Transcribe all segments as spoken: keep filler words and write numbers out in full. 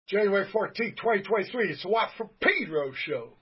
January fourteenth, twenty twenty-three. It's the Watt from Pedro show.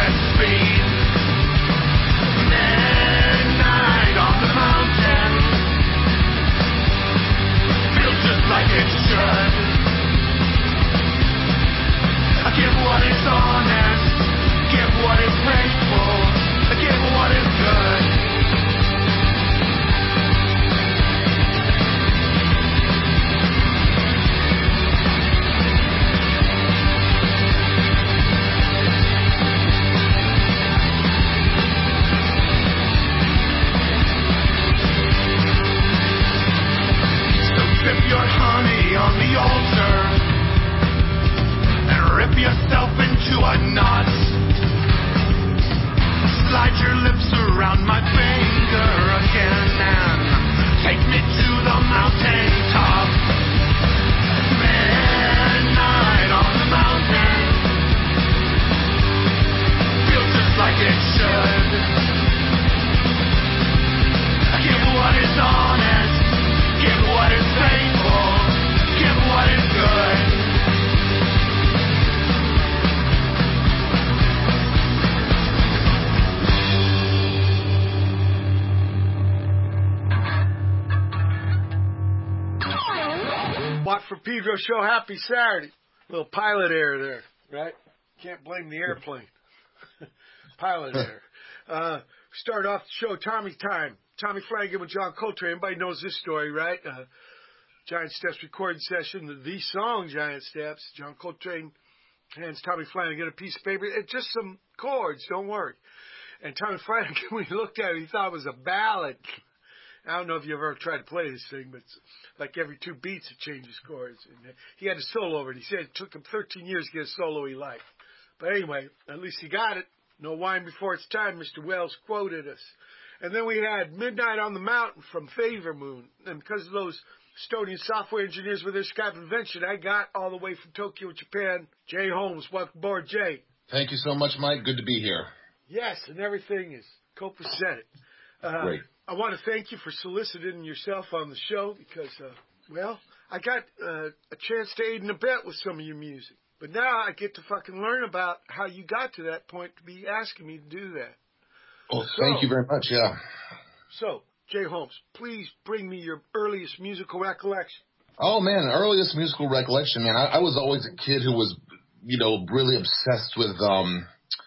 at speed. Midnight on the mountain feels just like it should. I give what is honest, give what is faithful, I give what is good. Sip your honey on the altar and rip yourself into a knot. Slide your lips around my finger again and take me to the mountain top. Midnight on the mountain feels just like it should. Give what is honest, give what is faithful, give what is good. Watt from Pedro Show, happy Saturday. Little pilot air there, right? Can't blame the airplane. Pilot air. Uh, start off the show, Tommy Time. Tommy Flanagan with John Coltrane. Everybody knows this story, right? Uh, Giant Steps recording session, the, the song Giant Steps. John Coltrane hands Tommy Flanagan a piece of paper. It's just some chords, don't worry. And Tommy Flanagan, when he looked at it, he thought it was a ballad. I don't know if you ever tried to play this thing, but it's like every two beats it changes chords. And he had a solo over it. He said it took him thirteen years to get a solo he liked. But anyway, at least he got it. No wine before it's time, Mister Wells quoted us. And then we had Midnight on the Mountain from Favor Moon. And because of those Estonian software engineers with their Skype invention, I got all the way from Tokyo, Japan, Jay Holmes. Welcome aboard, Jay. Thank you so much, Mike. Good to be here. Yes, and everything is copacetic. Uh, Great. I want to thank you for soliciting yourself on the show because, uh, well, I got uh, a chance to aid and abet with some of your music. But now I get to fucking learn about how you got to that point to be asking me to do that. Well, so, thank you very much, yeah. So, Jay Holmes, please bring me your earliest musical recollection. Oh, man, earliest musical recollection, man. I, I was always a kid who was, you know, really obsessed with um,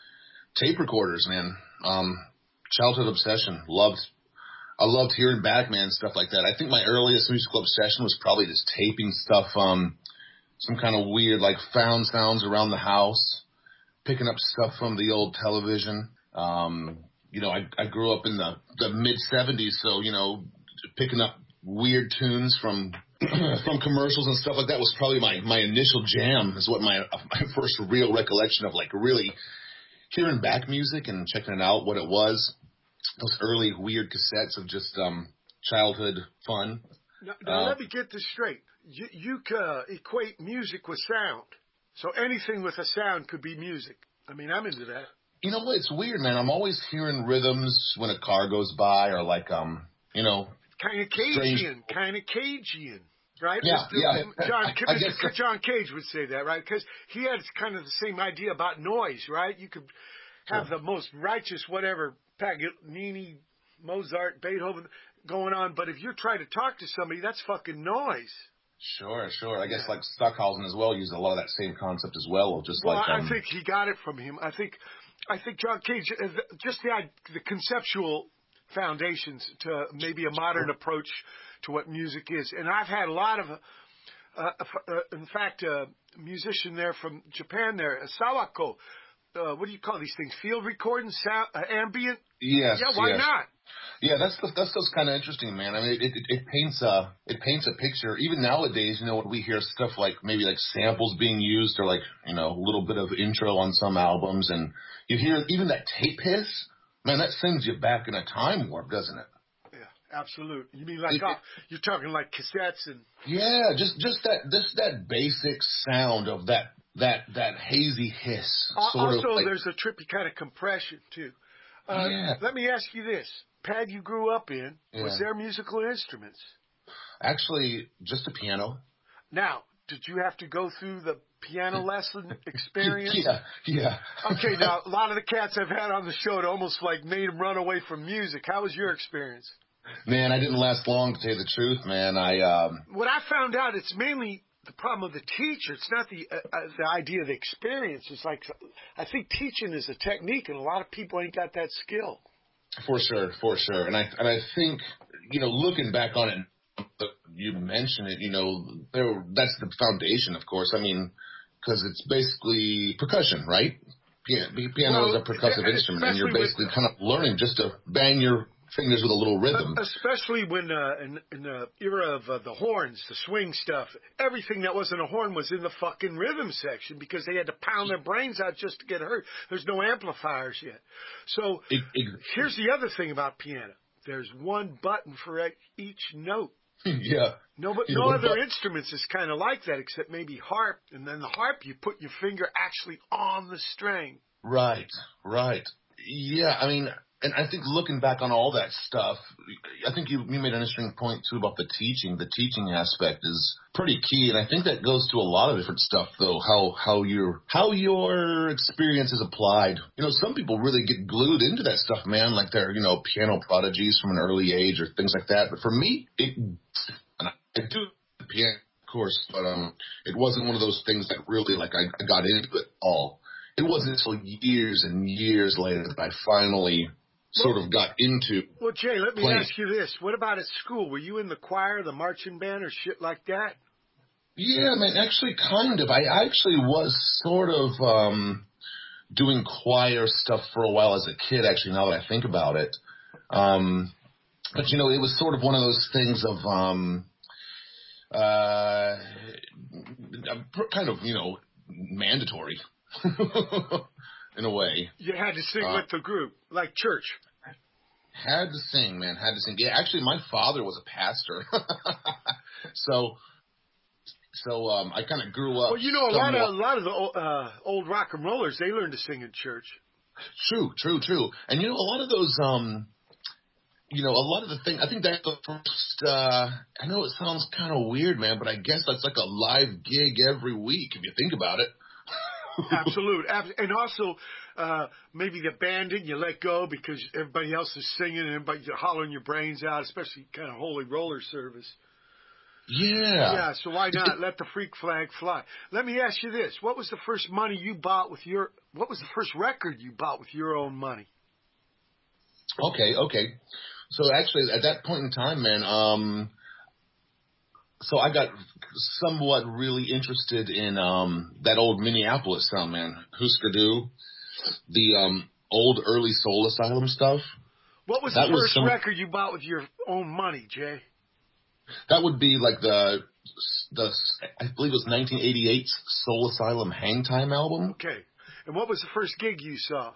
tape recorders, man. Um, childhood obsession. Loved I loved hearing Batman, stuff like that. I think my earliest musical obsession was probably just taping stuff, um, some kind of weird, like, found sounds around the house, picking up stuff from the old television. Um, you know, I, I grew up in the, the mid-seventies, so, you know, picking up weird tunes from from commercials and stuff like that was probably my, my initial jam, is what my, my first real recollection of, like, really hearing back music and checking it out, what it was. Those early weird cassettes of just um, childhood fun. Now, now uh, let me get this straight. You, you uh, equate music with sound. So anything with a sound could be music. I mean, I'm into that. You know what? It's weird, man. I'm always hearing rhythms when a car goes by, or like, um, you know, kind of Cajun, kind of Cajun, right? Yeah, Mister yeah. John, I, I Mister guess John Cage would say that, right? Because he had kind of the same idea about noise, right? You could have Sure. the most righteous whatever, Paganini, Mozart, Beethoven going on, but if you're trying to talk to somebody, that's fucking noise. Sure, sure. I guess Yeah. like Stockhausen as well used a lot of that same concept as well, of just Well, like. Um, I think he got it from him. I think, I think John Cage, uh, just the the conceptual foundations to maybe a modern approach to what music is. And I've had a lot of, uh, uh, uh, in fact, a musician there from Japan there, Sawako. Uh, what do you call these things? Field recording, sound, uh, ambient. yes. Yeah, why yes. not? Yeah, that's the, that's just kind of interesting, man. I mean, it, it it paints a it paints a picture. Even nowadays, you know, when we hear stuff like maybe like samples being used, or like, you know, a little bit of intro on some albums, and you hear even that tape hiss, man, that sends you back in a time warp, doesn't it? Yeah, absolute. You mean like It- uh, it- you're talking like cassettes and Yeah, just just that just that basic sound of that that that hazy hiss. Al- Sort also of like, there's a trippy kind of compression too. Uh, Yeah. Let me ask you this: Pad you grew up in, was Yeah. there musical instruments? actually just a piano. Now, did you have to go through the piano lesson experience? Yeah, yeah. Okay, now, a lot of the cats I've had on the show, it almost like made them run away from music. How was your experience? Man, I didn't last long, to tell you the truth, man. I, um... What I found out, it's mainly the problem of the teacher. It's not the uh, uh, the idea of the experience. It's like, I think teaching is a technique, and a lot of people ain't got that skill. For sure, for sure. And I and I think, you know, looking back on it, you mentioned it, you know, there, that's the foundation, of course. I mean, because it's basically percussion, right? Piano, piano Well, is a percussive instrument, and you're basically with, kind of learning just to bang your fingers with a little rhythm. Especially when uh, in, in the era of uh, the horns, the swing stuff, everything that wasn't a horn was in the fucking rhythm section because they had to pound their brains out just to get heard. There's no amplifiers yet. So it, it, here's the other thing about piano. There's one button for each note. Yeah. No, but no other instruments is kind of like that except maybe harp. And then the harp, you put your finger actually on the string. Right, right. Yeah, I mean, and I think looking back on all that stuff, I think you, you made an interesting point, too, about the teaching. The teaching aspect is pretty key, and I think that goes to a lot of different stuff, though, how how your how your experience is applied. You know, some people really get glued into that stuff, man, like they're, you know, piano prodigies from an early age or things like that. But for me, it, and I, I do the piano, of course, but um, it wasn't one of those things that really, like, I, I got into it all. It wasn't until years and years later that I finally sort of got into. Well, Jay, let me playing. ask you this. What about at school? Were you in the choir, the marching band, or shit like that? Yeah, man, actually kind of. I actually was sort of um, doing choir stuff for a while as a kid, actually, now that I think about it. Um, but, you know, it was sort of one of those things of um, uh, kind of, you know, mandatory. In a way. You had to sing uh, with the group, like church. Had to sing, man. Had to sing. Yeah, actually, my father was a pastor. so, so um, I kind of grew up. Well, you know, a lot of a lot of the uh, old rock and rollers, they learned to sing in church. True, true, true. And you know, a lot of those, um, you know, a lot of the things. I think that's the first. Uh, I know it sounds kind of weird, man, but I guess that's like a live gig every week if you think about it. Absolute. And also, uh, maybe the banding, you let go because everybody else is singing and everybody's hollering your brains out, especially kind of holy roller service. Yeah. Yeah, so why not let the freak flag fly? Let me ask you this. What was the first money you bought with your, what was the first record you bought with your own money? Okay, okay. So actually, at that point in time, man, um, so I got somewhat really interested in um, that old Minneapolis sound, man. Husker Du, the um, old early Soul Asylum stuff. What was that the first was some, record you bought with your own money, Jay? That would be like the, the I believe it was nineteen eighty-eight's Soul Asylum Hang Time album. Okay. And what was the first gig you saw?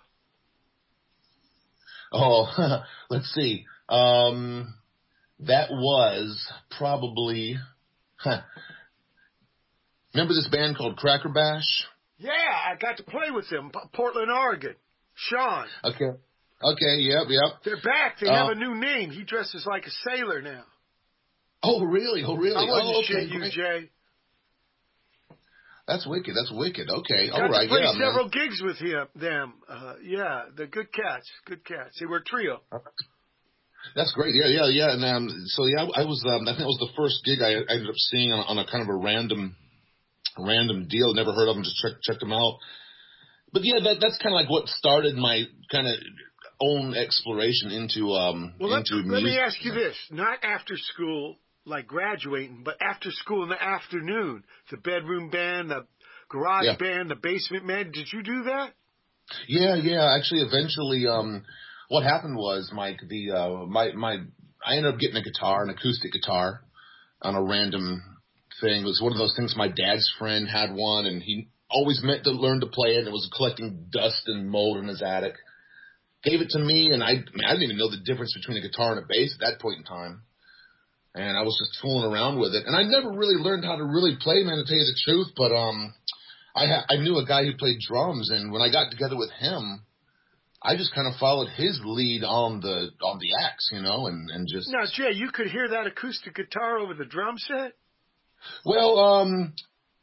Oh, let's see. Um, that was probably... Huh. Remember this band called Cracker Bash? Yeah, I got to play with them. Portland, Oregon. Sean. Okay. Okay, yep, yep. They're back. They uh, have a new name. He dresses like a sailor now. Oh, really? Oh, really? I wasn't oh, okay, shit you, Jay. That's wicked. That's wicked. Okay, got all right. To play yeah, several man. gigs with him, them. Uh, yeah, they're good cats. Good cats. They were a trio. That's great. Yeah, yeah, yeah. And um, so yeah, I was. Um, I think it was the first gig I ended up seeing on, on a kind of a random, random deal. Never heard of them. Just checked checked them out. But yeah, that that's kind of like what started my kind of own exploration into um well, into let, music. Let me ask you this: not after school, like graduating, but after school in the afternoon, the bedroom band, the garage yeah. band, the basement band. Did you do that? Yeah, yeah. Actually, eventually, um. What happened was, Mike, the uh, my my I ended up getting a guitar, an acoustic guitar, on a random thing. It was one of those things. My dad's friend had one, and he always meant to learn to play it. And it was collecting dust and mold in his attic. Gave it to me, and I, I, mean, I didn't even know the difference between a guitar and a bass at that point in time. And I was just fooling around with it, and I never really learned how to really play, man, to tell you the truth. But um, I ha- I knew a guy who played drums, and when I got together with him, I just kind of followed his lead on the on the axe, you know, and, and just... Now, Jay, you could hear that acoustic guitar over the drum set? Well, um,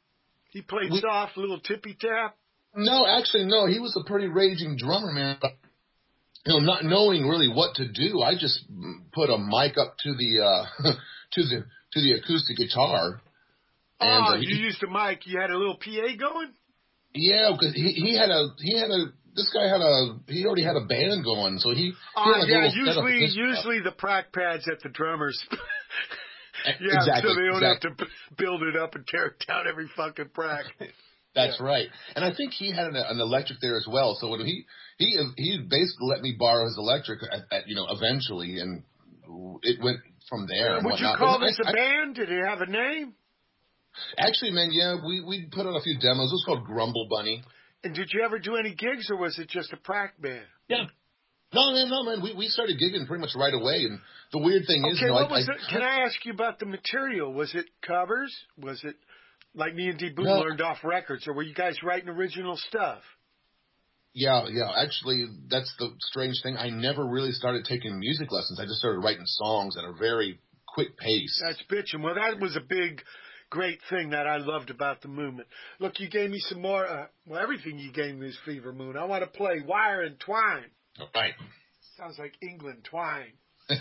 He played we, soft, little tippy tap. No, actually, no. He was a pretty raging drummer, man. But, you know, not knowing really what to do, I just put a mic up to the uh, to the to the acoustic guitar. And, oh, uh, you he, used a mic. You had a little P A going. Yeah, because he, he had a he had a this guy had a he already had a band going, so he. he Oh, had like a yeah. little setup Usually, with his usually the prac pads at the drummers. Yeah, exactly, so they don't exactly. have to b- build it up and tear it down every fucking prac. That's yeah. right, and I think he had an, an electric there as well. So when he he he basically let me borrow his electric at, at you know eventually, and it went from there. And Would you whatnot. call But this I, a band? Did it have a name? I, actually, man, yeah, we we put out a few demos. It was called Grumble Bunny. And did you ever do any gigs, or was it just a prac band? Yeah. No, man, no, man. We we started gigging pretty much right away, and the weird thing Okay, is, you know, what I, was I, it? Can I ask you about the material? Was it covers? Was it like me and D Boone No. learned off records, or were you guys writing original stuff? Yeah, yeah. Actually, that's the strange thing. I never really started taking music lessons. I just started writing songs at a very quick pace. That's bitching. Well, that was a big, great thing that I loved about the movement. Look, you gave me some more. Uh, well, everything you gave me is Fever Moon. I want to play Wire and Twine. All right. Sounds like England twine.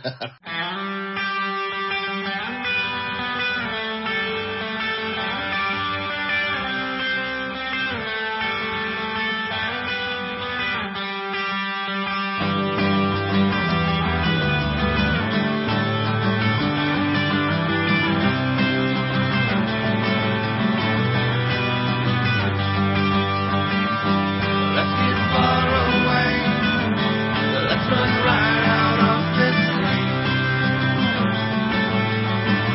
Let's get far away. Let's run right out of this dream.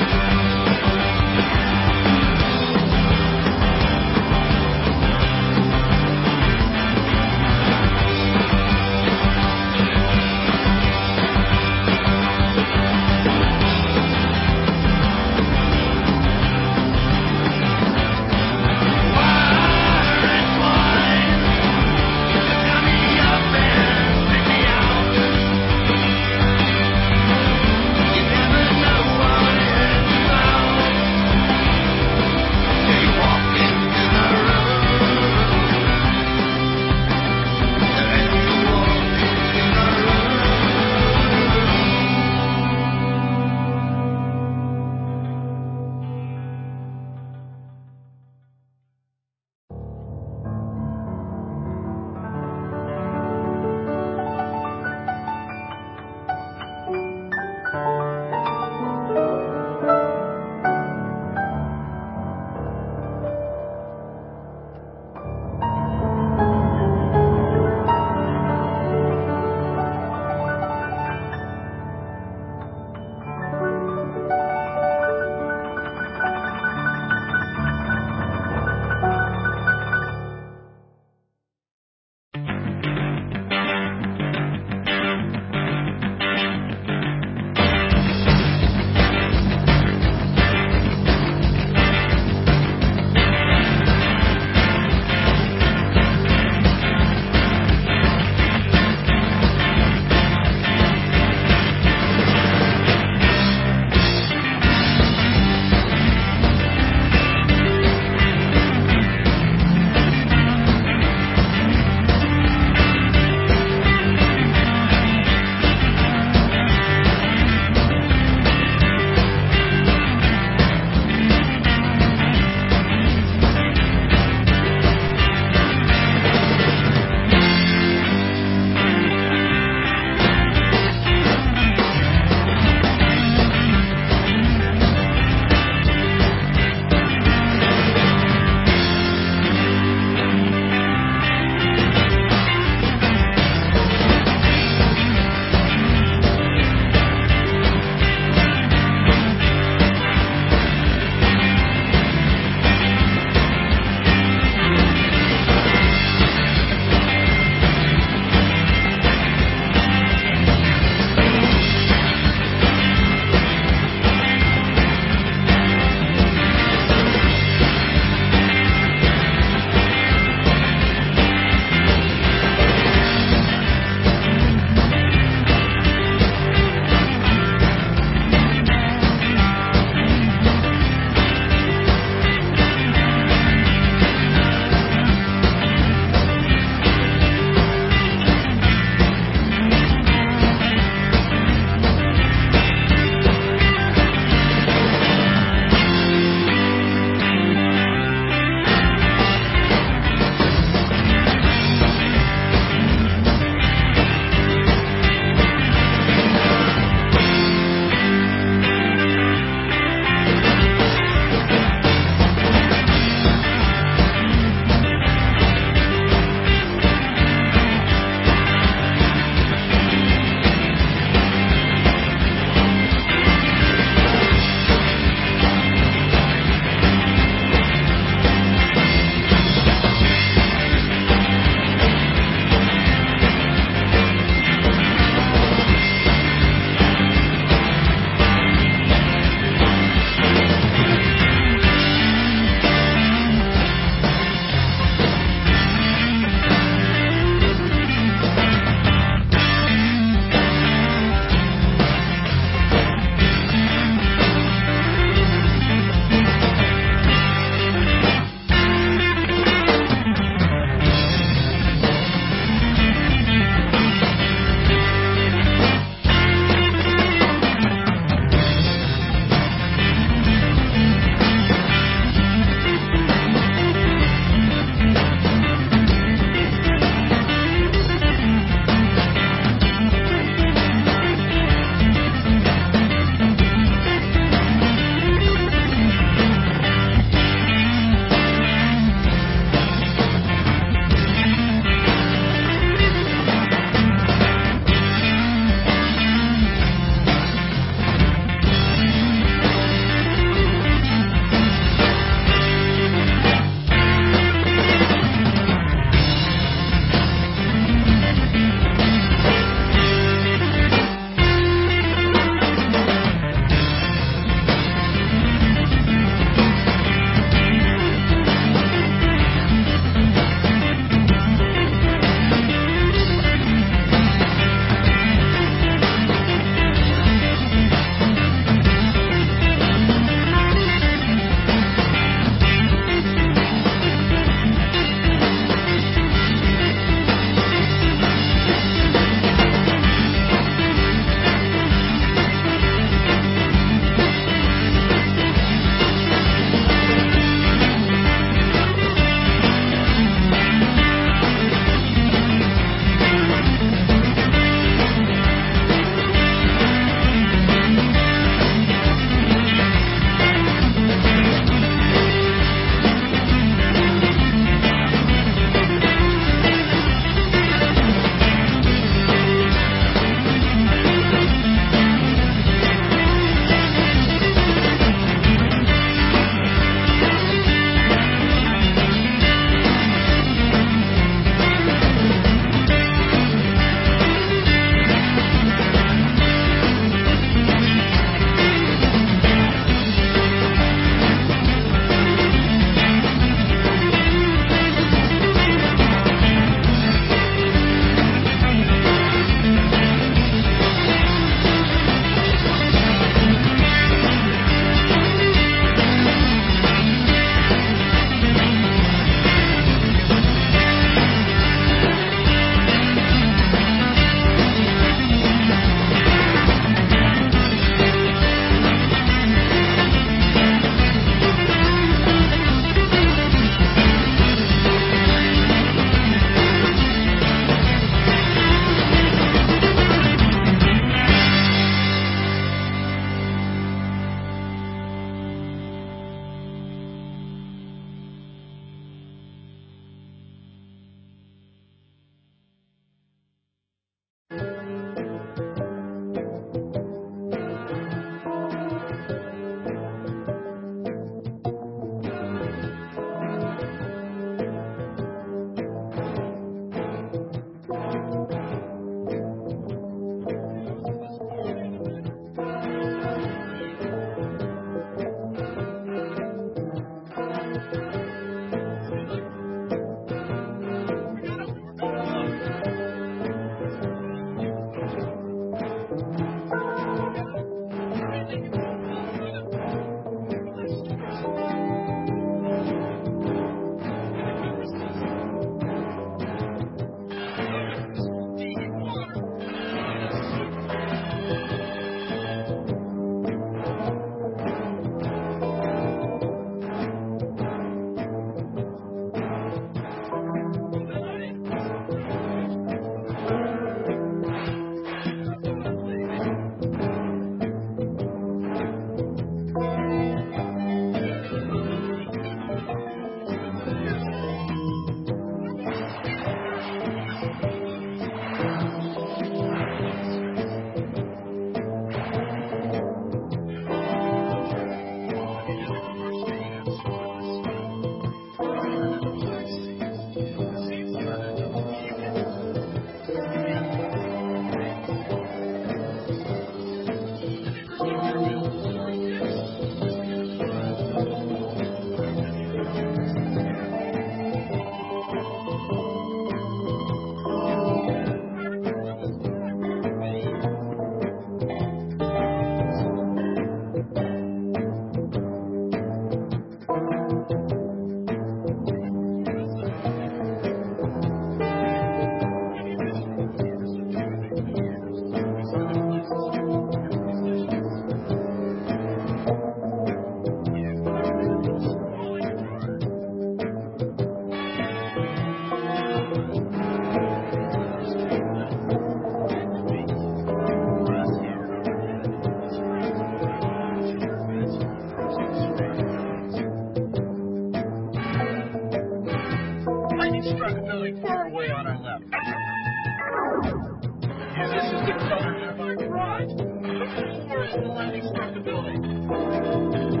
the landing struck the building.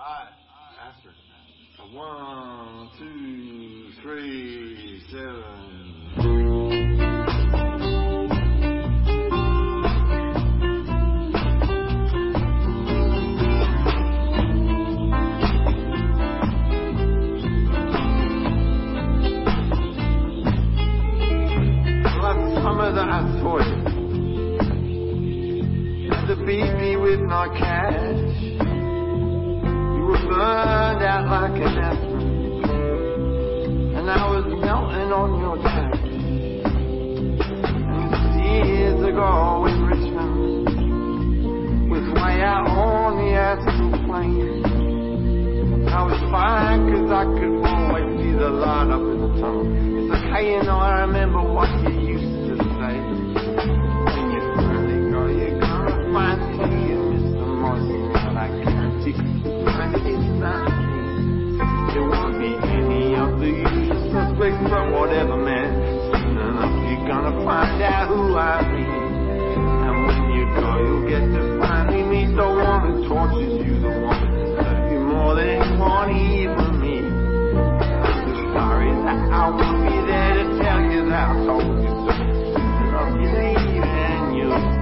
Alright, after. One, two, three, seven. That I told you to beat me with no cash. You were burned out like an aspen, and I was melting on your back. And years ago in Richmond was way out on the astral plane. I was fine 'cause I could always see the light up in the tunnel. It's okay, you know, I remember what you used to say. When you finally go, you're gonna find me and Mister Morrison, but I guarantee find it is not me. It won't be any of the usual suspects, but whatever, man. Soon enough, you're gonna find out who I mean. And when you go, you'll get to finally meet the one who tortures you, the one who loves you more than anyone, even me. I'm so sorry that I won't be there to tell you that I told you so. Love you, leave and you'll see.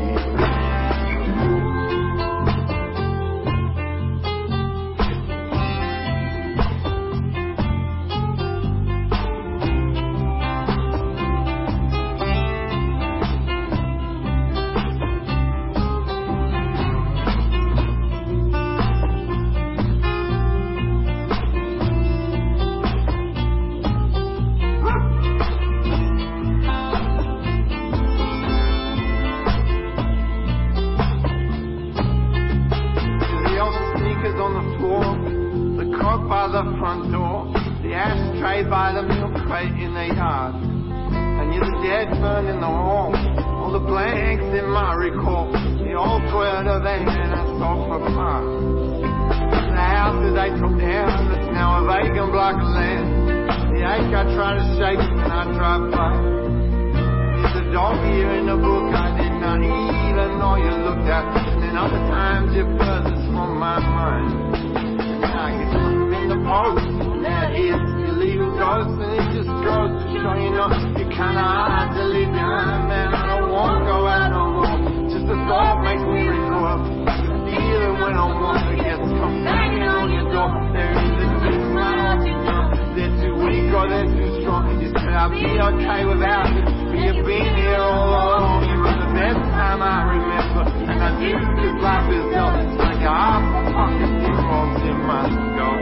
The front door, the ashtray by the milk crate in the yard, and you're the dead burn in the hall, all the blanks in my recall, the old Toyota van I sold for parts, the house that they took down, it's now a vacant block of land, the ache I try to shake when I drive by, there's a dog here in the book I did not even know you looked at, and then other times you're furthest from my mind, and now you the post, that is illegal ghost, and it just goes to show you know you kinda hard to leave behind, man. I don't wanna go out no more. Just the thought makes me recoil. I can feel it when I want to get come banging on your door. There is a reason why I you know they're too weak or they're too strong. You said I'll be okay without you, but you've been here all along. You were the best time I remember, and I do 'cause life is dull. It's like a half a pocket dick rolls in my skull.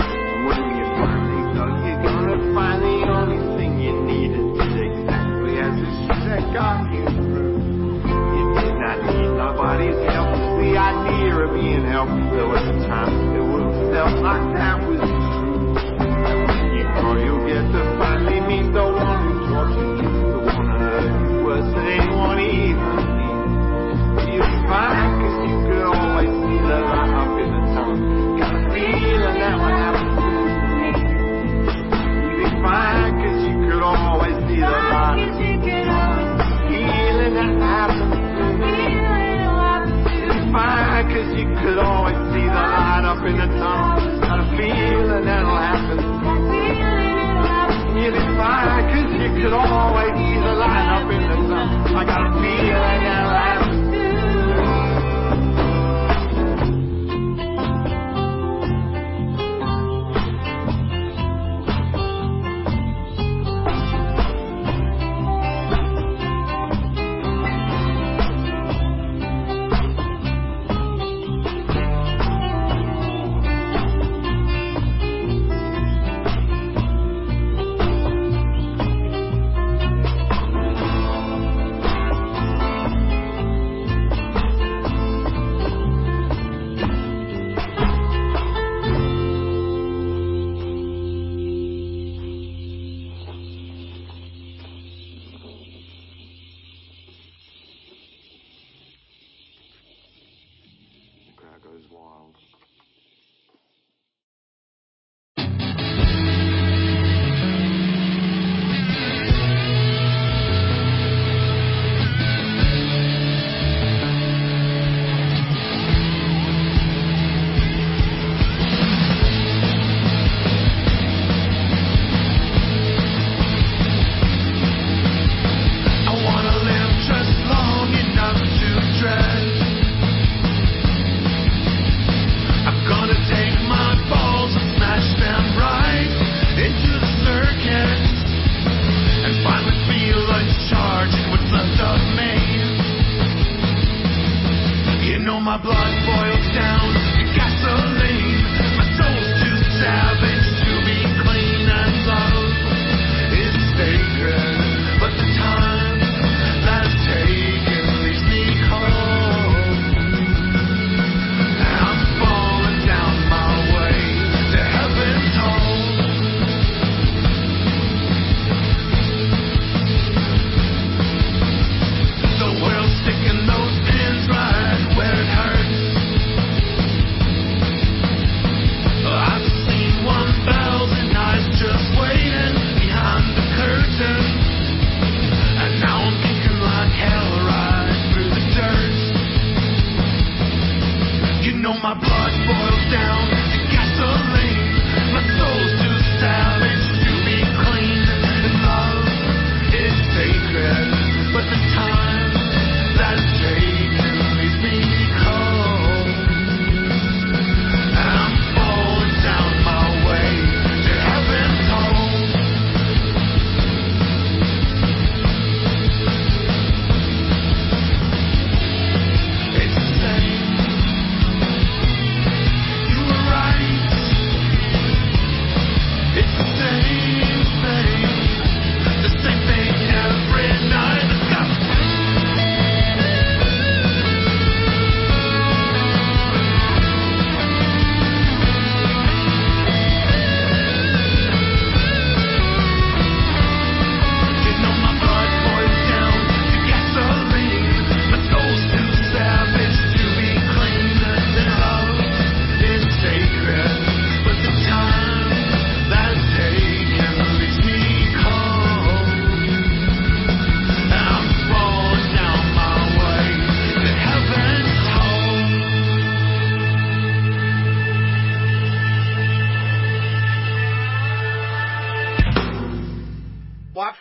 Find the only thing you needed did exactly as it should have got you through. You did not need nobody's help. The idea of being helped, though at the time it would have felt like that was true. And when you go, you'll get to finally meet the one who tortured you, the one who hurt you worse than anyone even needs. You'll be fine 'cause you could always see the light up in the tunnel. Got a feeling that would happen. Fine, 'cause you could always see the light. Feeling that happens. Fine, 'cause you could always see the light up in the tunnel. Got a feeling that'll happen. You'll be fine, 'cause you could always see the light up in the tunnel. I got a feeling that'll happen.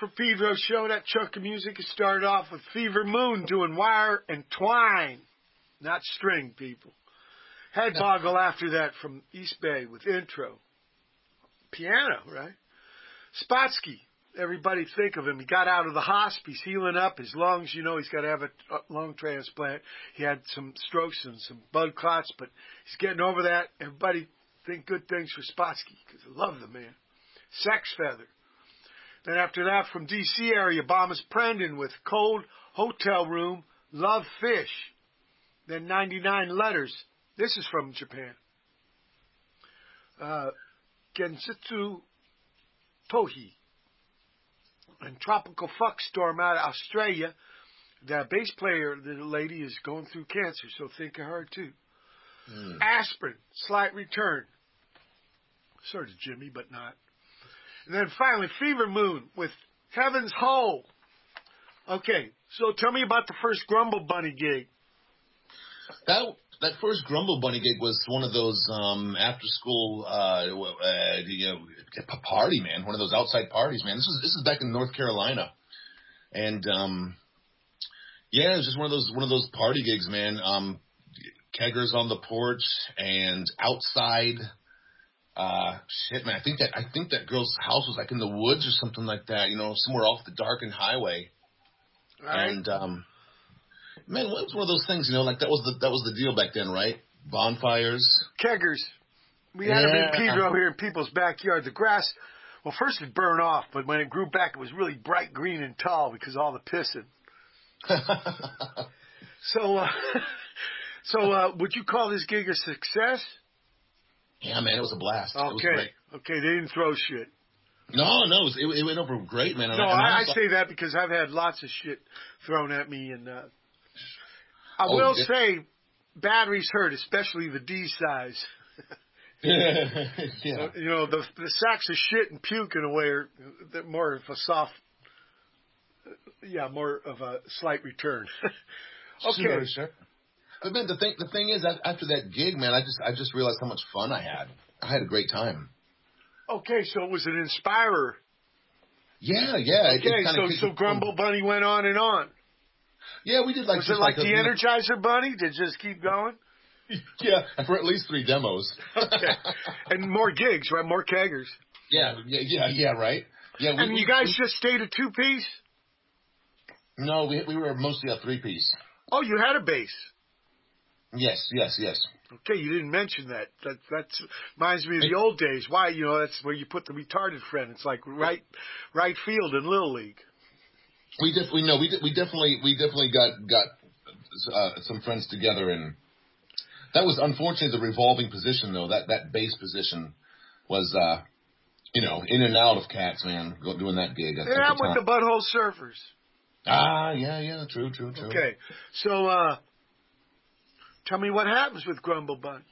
for Pedro show. That chunk of music has started off with Fever Moon doing Wire and Twine, not string, people. Headboggle after that from East Bay with Intro. Piano, right? Spotsky. Everybody think of him. He got out of the hospice, healing up. His lungs, you know, he's got to have a lung transplant. He had some strokes and some blood clots, but he's getting over that. Everybody think good things for Spotsky because I love the man. Sex Feather. Then after that, from D C area, Bombas Prendon with Cold Hotel Room, Love Fish. Then ninety-nine Letters. This is from Japan. Uh, Gensetsu Tohi. And Tropical Fuck Storm out of Australia. The bass player, the lady, is going through cancer, so think of her too. Mm. Aspirin, Slight Return. Sort of Jimmy, but not. And then finally, Fever Moon with Heaven's Hole. Okay, so tell me about the first Grumble Bunny gig. That that first Grumble Bunny gig was one of those um, after school uh, uh, you know, party, man. One of those outside parties, man. This is this is back in North Carolina, and um, yeah, it was just one of those one of those party gigs, man. Um, keggers on the porch and outside. Uh, shit, man. I think that I think that girl's house was like in the woods or something like that. You know, somewhere off the darkened highway. Right. And um. Man, it was one of those things, you know, like that was the that was the deal back then, right? Bonfires. Keggers. We had yeah. them in Pedro here in people's backyard. The grass, well, first it burned off, but when it grew back, it was really bright green and tall because of all the pissing. so, uh, so uh, would you call this gig a success? Yeah, man, it was a blast. Okay, it was great. Okay, they didn't throw shit. No, no, it, was, it, it went over great, man. No, and I, I, I say that because I've had lots of shit thrown at me, and uh, I oh, will yeah. say batteries hurt, especially the D size. yeah. You know, the, the sacks of shit and puke in a way are they're more of a soft, yeah, more of a slight return. Okay. Sure, sure. But man, the thing, the thing is, after that gig, man, I just, I just realized how much fun I had. I had a great time. Okay, so it was an inspirer. Yeah, yeah. Okay, it, it so so Grumble Bunny went on and on. Yeah, we did like. Was it like, like the a, Energizer Bunny? Did it just keep going? Yeah, for at least three demos. Okay, and more gigs, right? More keggers. Yeah, yeah, yeah, yeah, right. Yeah, we, and we, you guys we, just stayed a two piece? No, we we were mostly a three piece. Oh, you had a bass. Yes, yes, yes. Okay, you didn't mention that. That that's reminds me of the old days. Why, you know, that's where you put the retarded friend. It's like right, right field in Little League. We definitely no, we de- we definitely we definitely got got uh, some friends together, and that was unfortunately the revolving position though. That that bass position was, uh, you know, in and out of cats, man, doing that gig. At, yeah, at the with the Butthole Surfers. Ah, yeah, yeah, true, true, true. Okay, so. uh Tell me what happens with Grumble Bunny.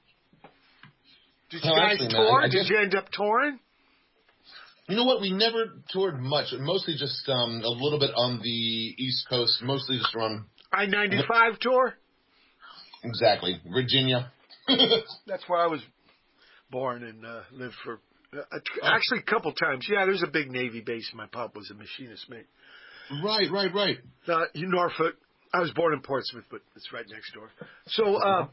Did you no, guys actually, tour? man, I, I Did just, you end up touring? You know what? We never toured much. Mostly just um, a little bit on the East Coast. Mostly just around I ninety-five tour? Exactly. Virginia. That's where I was born and uh, lived for uh, actually a couple times. Yeah, there's a big Navy base. My pop was a machinist mate. Right, right, right. Uh, in Norfolk. I was born in Portsmouth, but it's right next door. So, uh,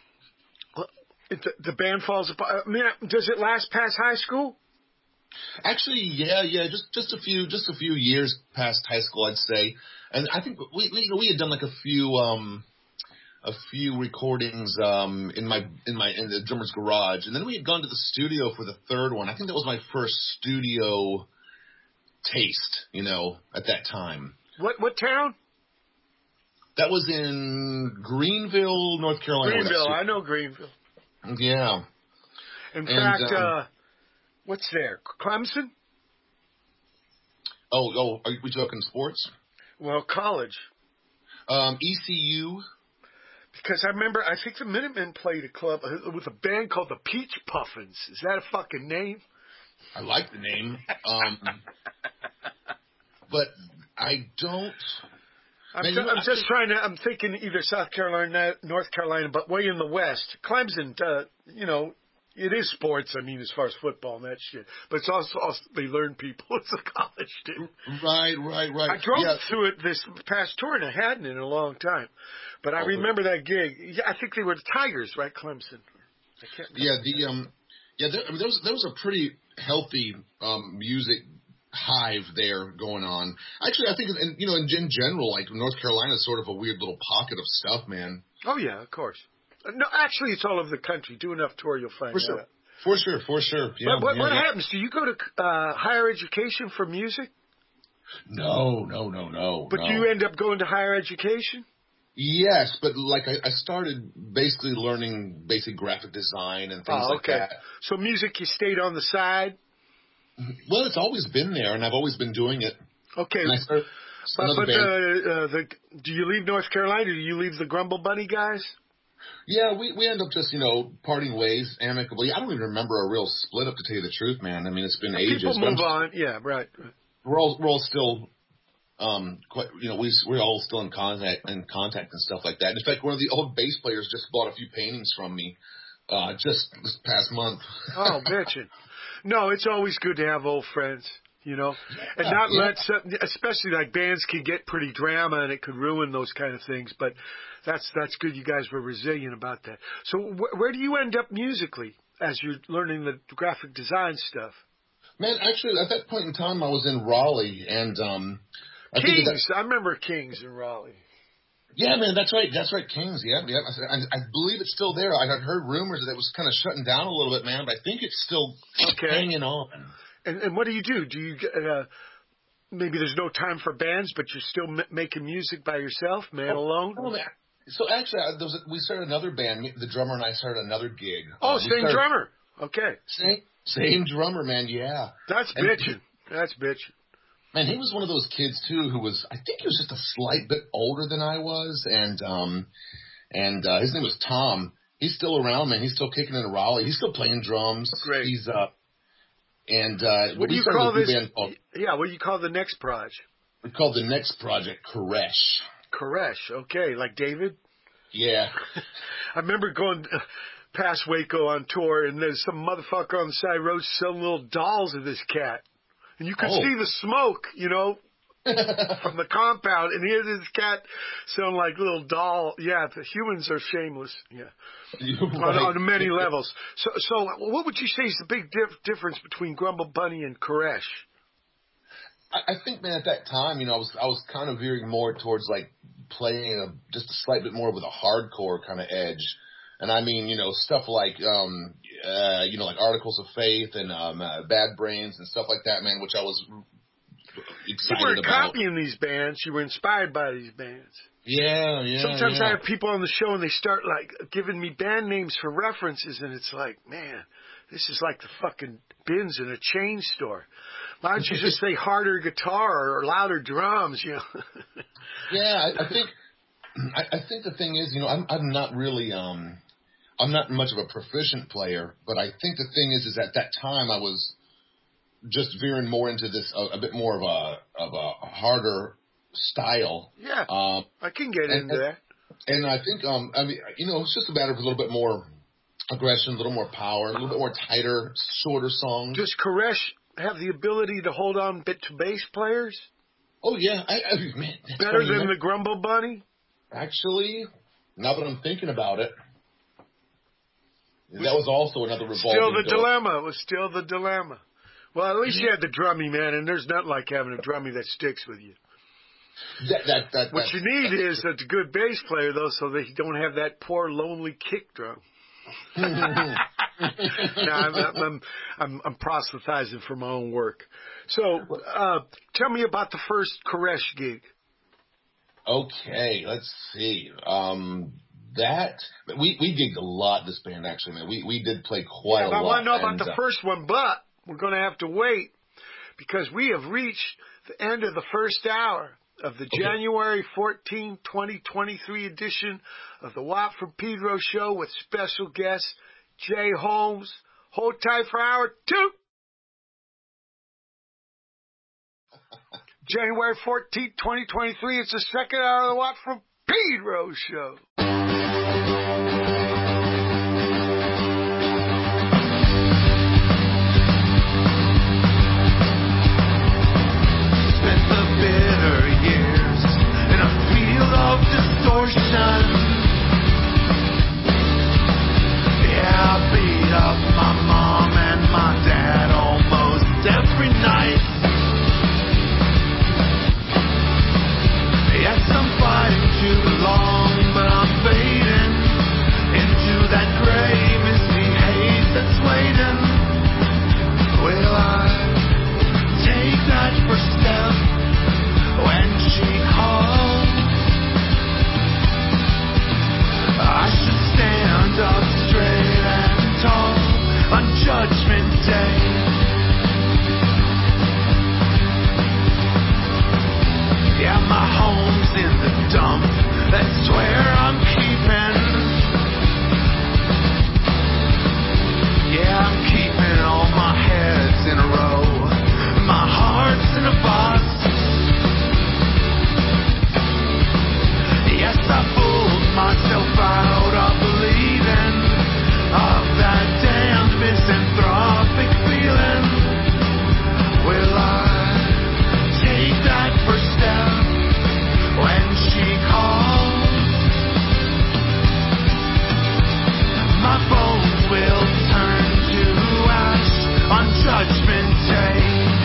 the, the band falls apart. I mean, does it last past high school? Actually, yeah, yeah, just just a few, just a few years past high school, I'd say. And I think we we, we had done like a few um, a few recordings um, in my in my in the drummer's garage, and then we had gone to the studio for the third one. I think that was my first studio taste, you know, at that time. What what town? That was in Greenville, North Carolina. Greenville, I know Greenville. Yeah. In and, fact, um, uh, what's there? Clemson? Oh, oh, are we talking sports? Well, college. Um, E C U. Because I remember, I think the Minutemen played a club with a band called the Peach Puffins. Is that a fucking name? I like the name. Um, but I don't... I'm, Man, t- you know, I'm just think, trying to, I'm thinking either South Carolina, North Carolina, but way in the west. Clemson, uh, you know, It is sports, I mean, as far as football and that shit. But it's also, also they learn people. It's a college, too. Right, right, right. I drove yeah. through it this past tour, and I hadn't in a long time. But I Oh, remember that gig. Yeah, I think they were the Tigers, right, Clemson? I can't remember. Yeah, the um, yeah, there, I mean, there was there was a pretty healthy um music hive there going on. Actually, I think, in, you know, in, in general, like North Carolina is sort of a weird little pocket of stuff, man. Oh yeah, of course. No, actually, it's all over the country. Do enough tour, you'll find For that sure. out. For sure, for sure. Yeah, But what, yeah, what yeah. happens? Do you go to uh, higher education for music? No, no, no, no. But no. you end up going to higher education? Yes, but like I, I started basically learning basic graphic design and things Oh, like okay. that. So music, you stayed on the side? Well, it's always been there, and I've always been doing it. Okay. And I started But, another but band. the, uh, the, do you leave North Carolina? Do you leave the Grumble Bunny guys? Yeah, we we end up just, you know, parting ways amicably. I don't even remember a real split up, to tell you the truth, man. I mean, it's been ages. People but move I'm- on. Yeah, right. We're all we're all still, um, quite, you know, we we're all still in contact in contact and stuff like that. In fact, one of the old bass players just bought a few paintings from me, uh, just this past month. Oh, bitching. No, it's always good to have old friends, you know, and not yeah. let, some, especially like bands can get pretty drama and it could ruin those kind of things. But that's that's good. You guys were resilient about that. So wh- where do you end up musically as you're learning the graphic design stuff? Man, actually, at that point in time, I was in Raleigh, and um, I think Kings. that, I remember Kings in Raleigh. yeah, man, that's right, that's right, Kings, yeah, yeah. I, I believe it's still there. I had heard rumors that it was kind of shutting down a little bit, man, but I think it's still Okay. hanging on. And, and what do you do? Do you uh, maybe there's no time for bands, but you're still m- making music by yourself, man Oh, alone? Oh, man. So actually, I, there was a, we started another band. Me- The drummer and I started another gig. Oh, Um, we same started- drummer. Okay. Same, same drummer, man. Yeah. That's And- bitching. That's bitching. Man, he was one of those kids too who was, I think he was just a slight bit older than I was, and um, and uh, his name was Tom. He's still around, man. He's still kicking in Raleigh. He's still playing drums. Great. He's uh, and uh, What do we you started call a new this? band called, Yeah, what do you call the next project? we called the next project Koresh. Koresh. Okay, like David. Yeah. I remember going uh, past Waco on tour, and there's some motherfucker on the side road selling little dolls of this cat, and you could Oh. see the smoke, you know, from the compound, and here's this cat selling like little doll. Yeah, the humans are shameless. Yeah, on, Right. on many levels. So, so what would you say is the big dif- difference between Grumble Bunny and Koresh? I, I think, man, at that time, you know, I was I was kind of veering more towards like playing a, just a slight bit more with a hardcore kind of edge, and I mean, you know, stuff like um, uh, you know, like Articles of Faith and um, uh, Bad Brains and stuff like that, man, which I was excited You weren't about. copying these bands; you were inspired by these bands. Yeah, yeah. Sometimes yeah. I have people on the show and they start like giving me band names for references, and it's like, man, this is like the fucking bins in a chain store. Why don't you just say harder guitar or louder drums? You know. Yeah, I, I think I, I think the thing is, you know, I'm I'm not really um I'm not much of a proficient player, but I think the thing is, is at that time I was just veering more into this a, a bit more of a of a harder style. Yeah, Um, I can get and- into that. and I think um I mean you know it's just a matter of a little bit more aggression, a little more power, a little bit more tighter, shorter songs. Does Koresh have the ability to hold on bit to bass players Oh yeah, I, I man, that's better funny, than man. the Grumble Bunny? Actually, now that I'm thinking about it, that was also another revolving Still the door. dilemma. It was still the dilemma. Well, at least you had the drummy, man, and there's nothing like having a drummy that sticks with you. That, that, that, What that's- you need that's is a good bass player, though, so that you don't have that poor, lonely kick drum. No, I'm, I'm, I'm, I'm, I'm proselytizing for my own work. So, uh, tell me about the first Koresh gig. Okay, let's see. Um, that we we gigged a lot. This band actually, man. We we did play quite Yeah, a but I lot. want to know about and, the uh, first one, but we're going to have to wait because we have reached the end of the first hour of the January fourteenth, twenty twenty-three edition of the Watt from Pedro Show with special guest Jay Holmes. Hold tight for hour two. January fourteenth, twenty twenty-three. It's the second hour of the Watt from Pedro Show. Judgment Day. Yeah, my home's in the dump. That's where I'm keeping. Yeah, I'm keeping all my heads in a row. My heart's in a box. Yes, I fooled myself out of believing of that damned misanthropic feeling. Will I take that first step when she calls? My bones will turn to ash on Judgment Day.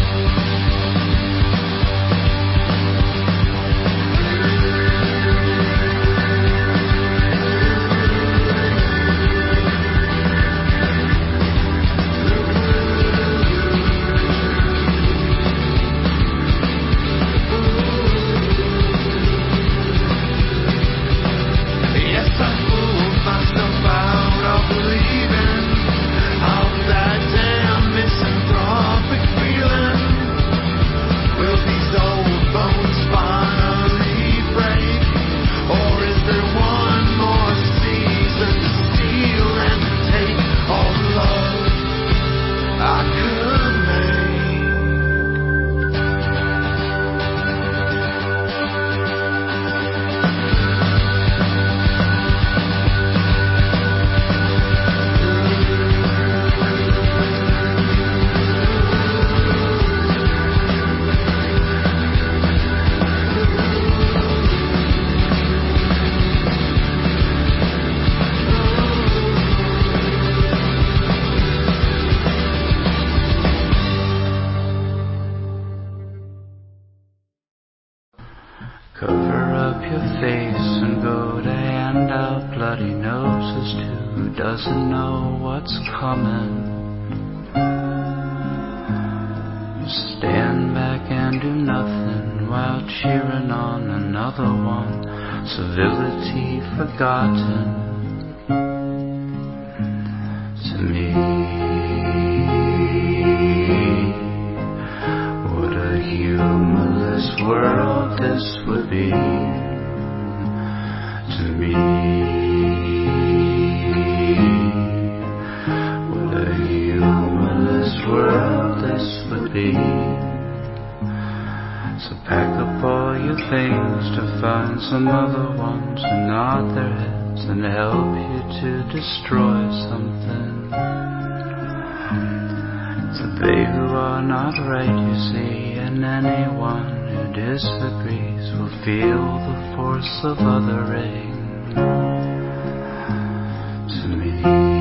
Doesn't know what's coming. Stand back and do nothing while cheering on another one. Civility forgotten. To me, what a humorless world this would be. To me, world this would be. So pack up all your things to find some other ones who nod their heads and help you to destroy something. So they who are not right, you see, and anyone who disagrees will feel the force of othering. To me,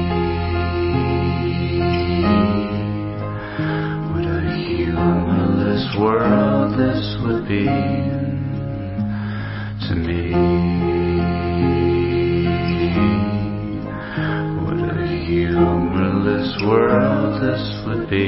world this would be. To me, what a humorless world this would be.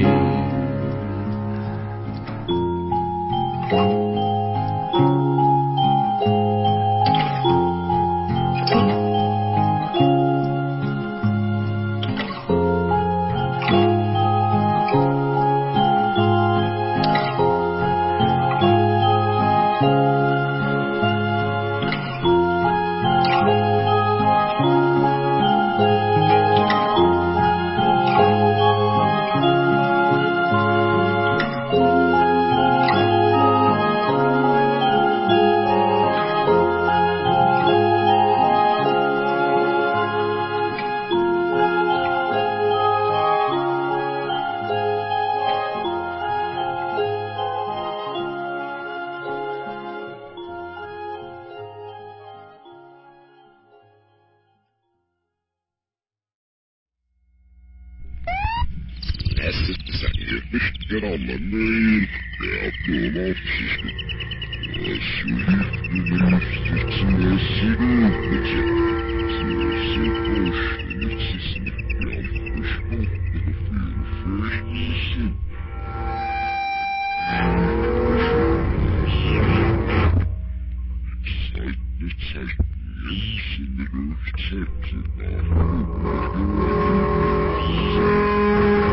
Thank you.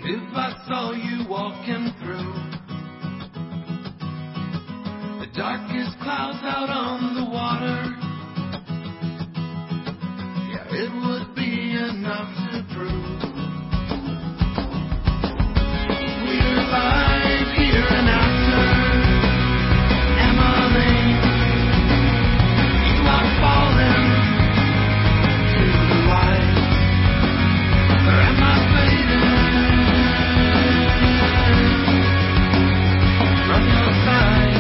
If I saw you walking through the darkest clouds out on the water, yeah, it would be enough to prove we're alive here and after. Emily, you are falling to the light, or am I fading from your side?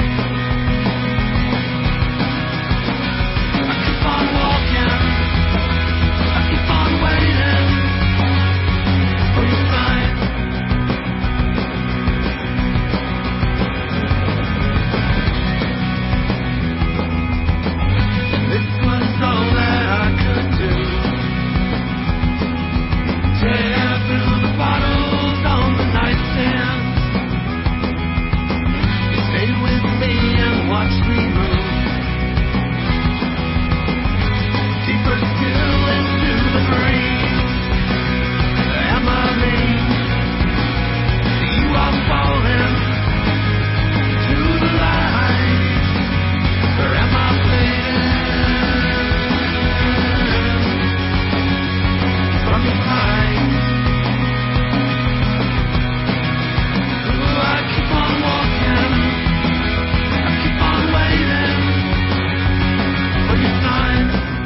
I keep on walking, I keep on waiting for your sign. This was all that I could do. Tear through the bottles on the nightstand. You stayed with me and watched me move deeper still into the breeze. Emily, you are falling to the light, or am I fading from your side? Ooh, I keep on walking, I keep on waiting for your sign.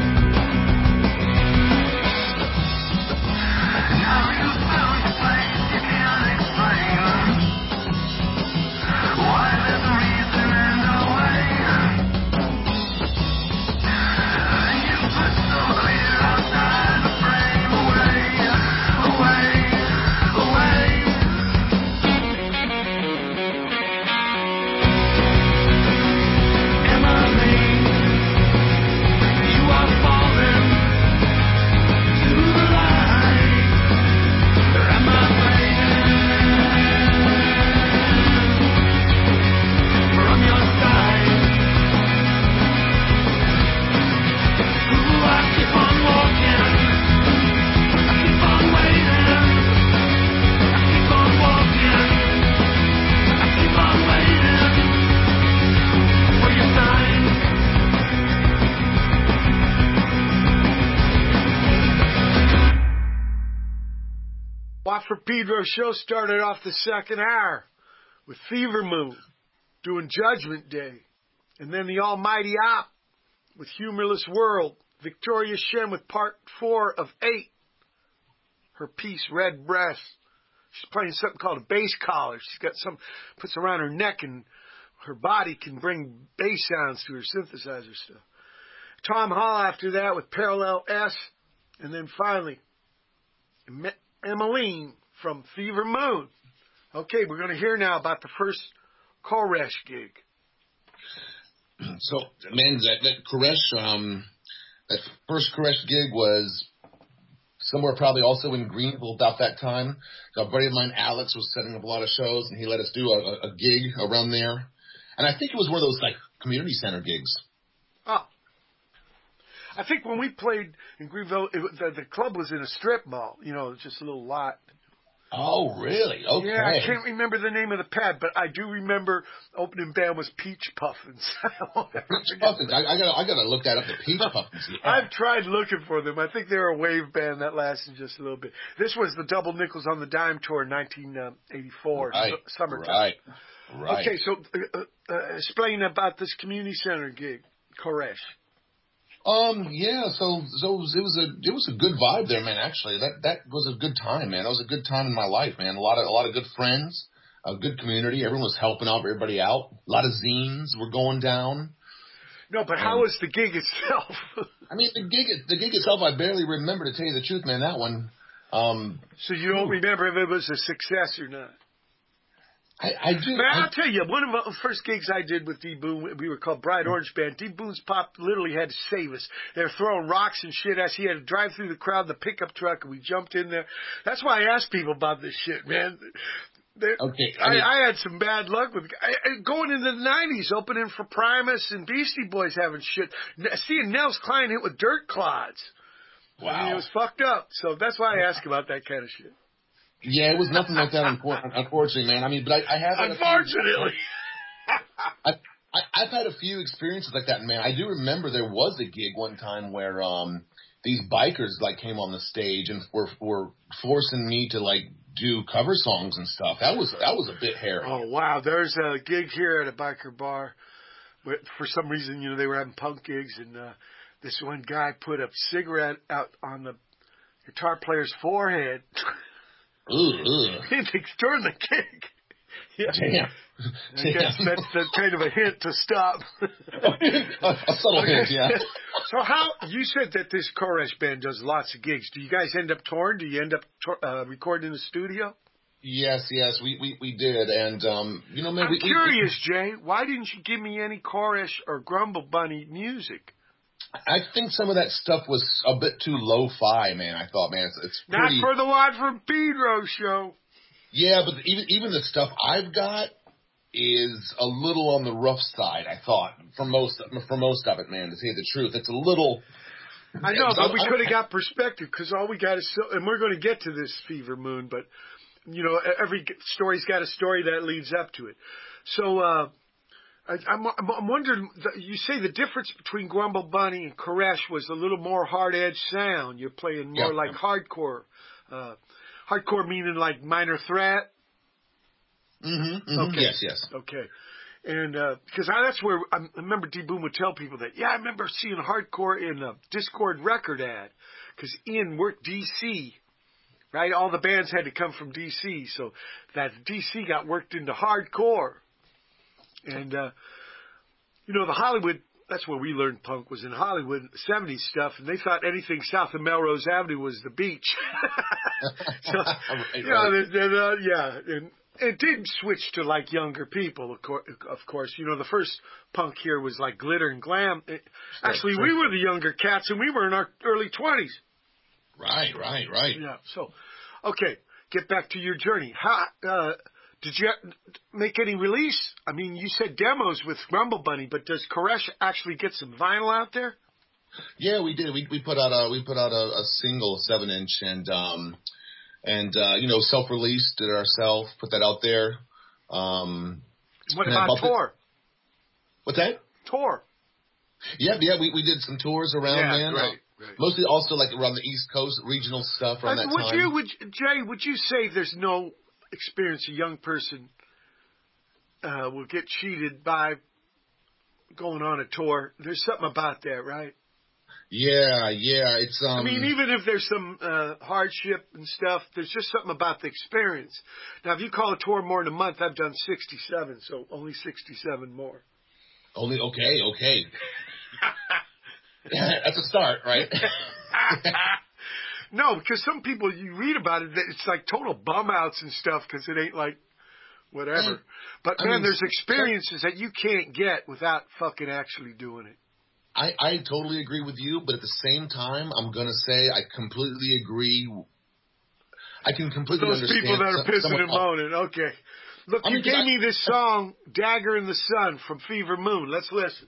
Now you found your place, you can't explain why there's a reason and a way. You crystal clear outside the frame, away, away, away. Emily, you are falling to the light, or am I fading from your side? Ooh, I keep on walking, I keep on waiting, I keep on walking, I keep on waiting for your sign. Watt from Pedro show started off the second hour with Fever Moon doing Judgment Day. And then the Almighty Op with Humorless World. Victoria Shem with part four of eight. Her piece, Red Breast. She's playing something called a bass collar. She's got some, puts around her neck and her body can bring bass sounds to her synthesizer stuff. Tom Hall after that with Parallel S. And then finally, Em- Emmeline from Fever Moon. Okay, we're going to hear now about the first Koresh gig. So, man, that, that Koresh, um, that first Koresh gig was somewhere probably also in Greenville about that time. So a buddy of mine, Alex, was setting up a lot of shows, and he let us do a, a gig around there. And I think it was one of those, like, community center gigs. Oh. I think when we played in Greenville, it, the, the club was in a strip mall, you know, just a little lot. Oh, really? Okay. Yeah, I can't remember the name of the pad, but I do remember opening band was Peach Puffins. Peach Puffins. I, I gotta, I gotta look that up. The Peach Puffins. Yeah. I've tried looking for them. I think they were a wave band that lasted just a little bit. This was the Double Nickels on the Dime tour in nineteen eighty-four, Right. su- summertime. Right. Right. Okay, so uh, uh, explain about this community center gig, Koresh. Um. Yeah. So, so it was, it was a it was a good vibe there, man. Actually, that that was a good time, man. That was a good time in my life, man. A lot of a lot of good friends, a good community. Everyone was helping out everybody out. A lot of zines were going down. No, but how Um, was the gig itself? I mean, the gig the gig itself, I barely remember, to tell you the truth, man. That one. Um. So you don't remember if it was a success or not? I, I do. Man, I, I'll tell you, one of the first gigs I did with D Boone, we were called Bright Orange Band. D Boone's Pop literally had to save us. They were throwing rocks and shit at us. He had to drive through the crowd, the pickup truck, and we jumped in there. That's why I ask people about this shit, man. They're, Okay, I I, mean- I had some bad luck with I, I- going into the nineties, opening for Primus and Beastie Boys having shit. N- Seeing Nels Klein hit with Dirt Clods. I mean, it wow. was fucked up. So that's why I ask about that kind of shit. Yeah, it was nothing like that, unfortunately, man. I mean, but I, I have. Unfortunately. I, I, I've had a few experiences like that, man. I do remember there was a gig one time where um these bikers like came on the stage and were were forcing me to like do cover songs and stuff. That was that was a bit hairy. Oh wow, there's a gig here at a biker bar. Where for some reason, you know, they were having punk gigs, and uh, this one guy put a cigarette out on the guitar player's forehead. Ooh, ooh. During the gig. Yeah. Damn. I guess that's, that's kind of a hint to stop. a, a subtle hint, yeah. So how, you said that this Koresh band does lots of gigs. Do you guys end up touring? Do you end up to, uh, recording in the studio? Yes, yes, we, we, we did. And, um, you know, man, I'm we, curious, we, Jay, why didn't you give me any Koresh or Grumble Bunny music? I think some of that stuff was a bit too lo-fi, man. I thought, man, it's, it's pretty... Not for the Watt from Pedro show. Yeah, but even even the stuff I've got is a little on the rough side, I thought, for most for most of it, man, to tell you the truth. It's a little... I know, but we could have got perspective, because all we got is... And we're going to get to this Fever Moon, but, you know, every story's got a story that leads up to it. So, uh... I, I'm, I'm wondering, you say the difference between Grumble Bunny and Koresh was a little more hard-edged sound. You're playing more yeah. like hardcore. Uh, hardcore meaning like Minor Threat? Mm-hmm, mm-hmm. Okay. Yes, yes. Okay. And uh, because I, that's where I, I remember D-Boom would tell people that, yeah, I remember seeing hardcore in a Discord record ad, because Ian worked D C, right? All the bands had to come from D C, so that D C got worked into hardcore. And, uh, you know, the Hollywood, that's where we learned punk, was in Hollywood, seventies stuff, and they thought anything south of Melrose Avenue was the beach. so, right, you know, right. they, they, uh, yeah, and it did switch to, like, younger people, of, cor- of course. You know, the first punk here was, like, glitter and glam. It, actually, sure. we were the younger cats, and we were in our early twenties. Right, right, right. Yeah, so, okay, get back to your journey. How, uh... Did you make any release? I mean, you said demos with Grumble Bunny, but does Koresh actually get some vinyl out there? Yeah, we did. We we put out a we put out a, a single seven inch and um and uh, you know self released it ourselves, put that out there. Um, what about tour? It. What's that? Tour. Yeah, yeah. We we did some tours around, yeah, man. Right, uh, right. Mostly also like around the East Coast, regional stuff around uh, that would time. You, would Jay? Would you say there's no experience a young person uh, will get cheated by going on a tour? There's something about that, right? Yeah, yeah. It's um. I mean, even if there's some uh, hardship and stuff, there's just something about the experience. Now, if you call a tour more than a month, I've done sixty-seven, so only sixty-seven more. Only okay, okay. That's a start, right? No, because some people, you read about it, it's like total bum outs and stuff, because it ain't like whatever. But I man, mean, there's experiences that you can't get without fucking actually doing it. I, I totally agree with you, but at the same time, I'm going to say I completely agree. I can completely Those understand. people that are some, pissing and moaning. Okay. Look, I you mean, gave I, me this song, Dagger in the Sun, from Fever Moon. Let's listen.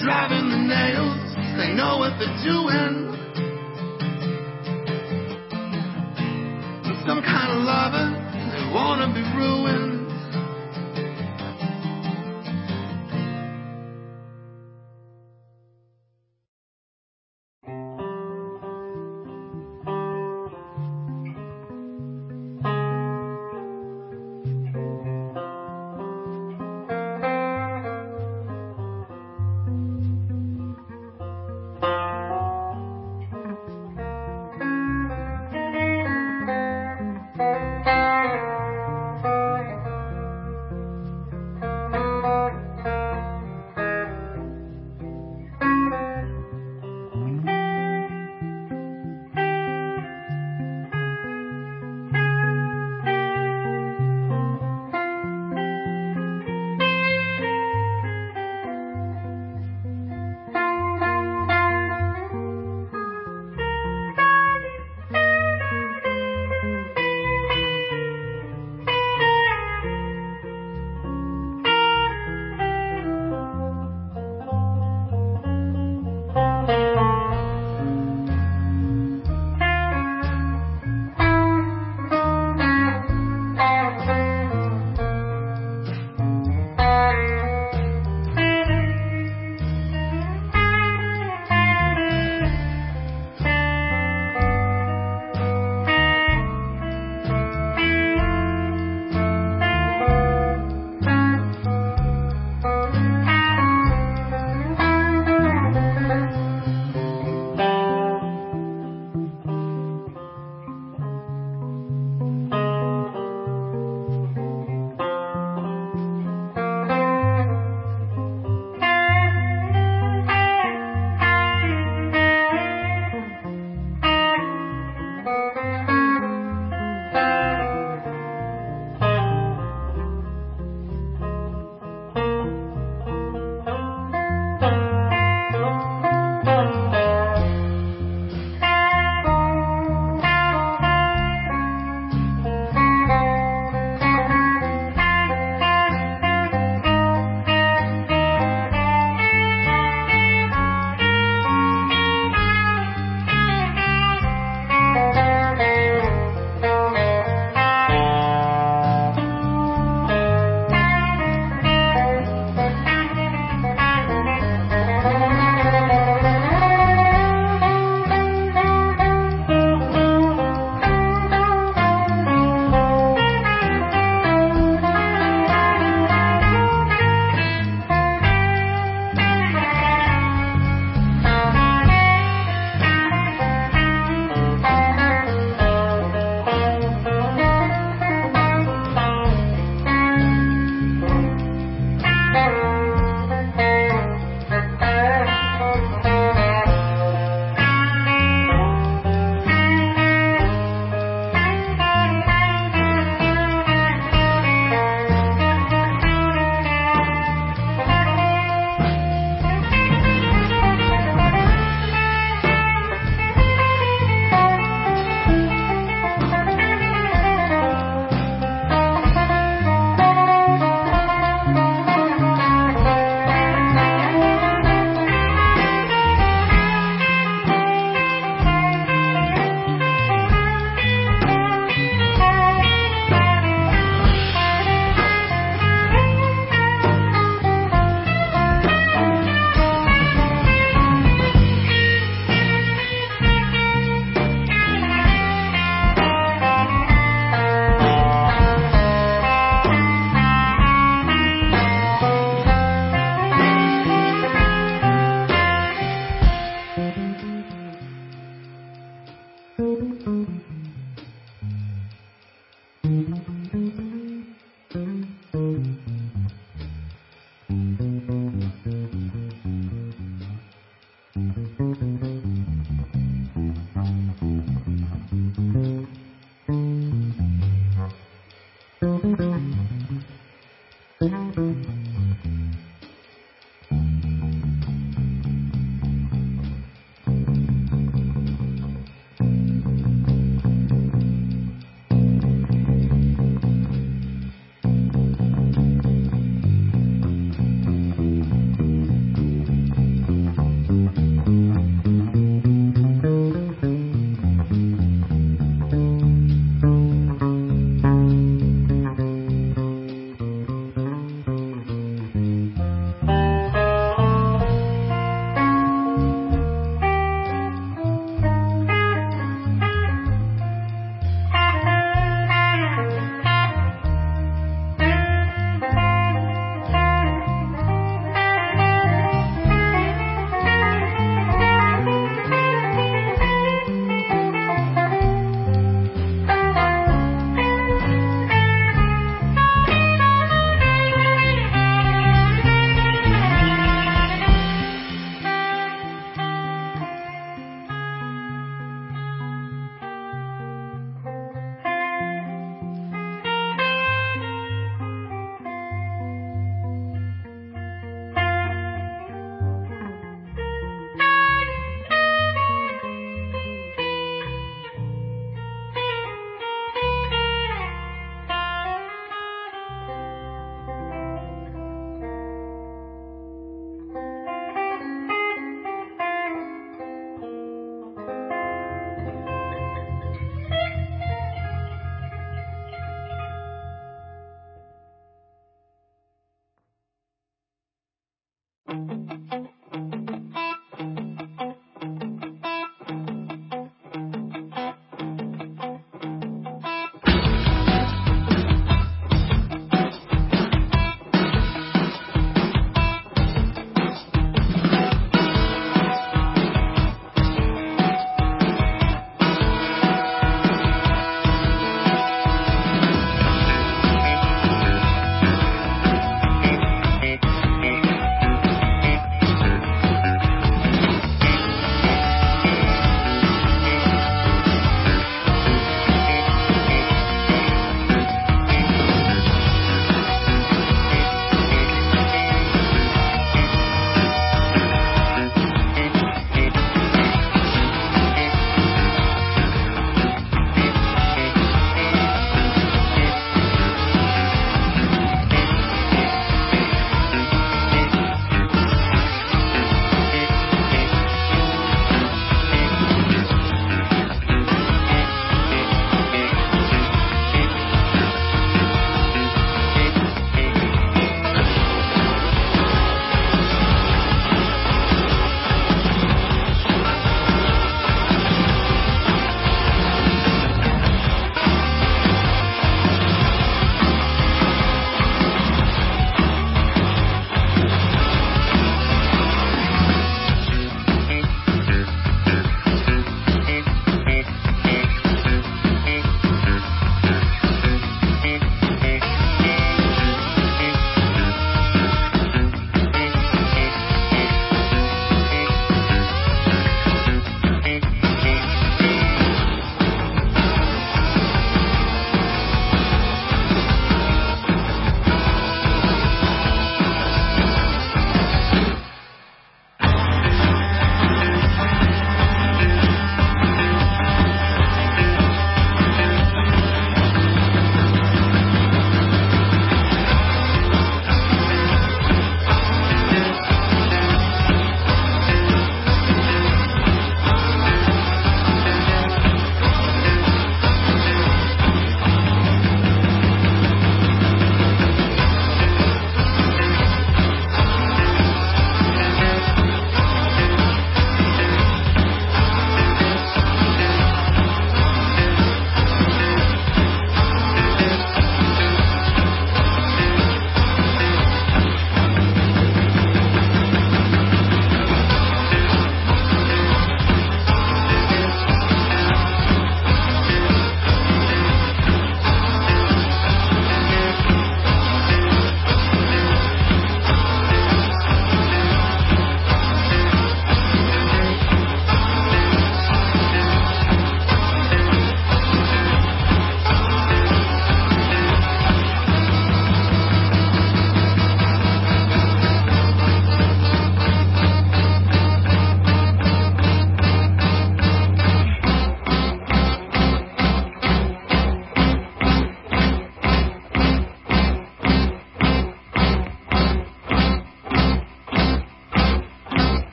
driving the nails, they know what they're doing. Some kind of lovers, they wanna be ruined.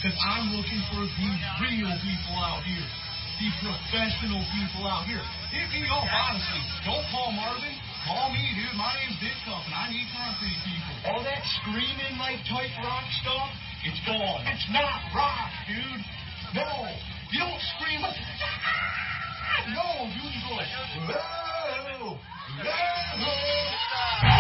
Because I'm looking for the real people out here. The professional people out here. Hit me up, honestly. Don't call Marvin. Call me, dude. My name's Big Tough, and I need concrete people. All that screaming like type rock stuff, it's gone. It's not rock, dude. No. You don't scream like, no, dude. You go like, whoa, whoa.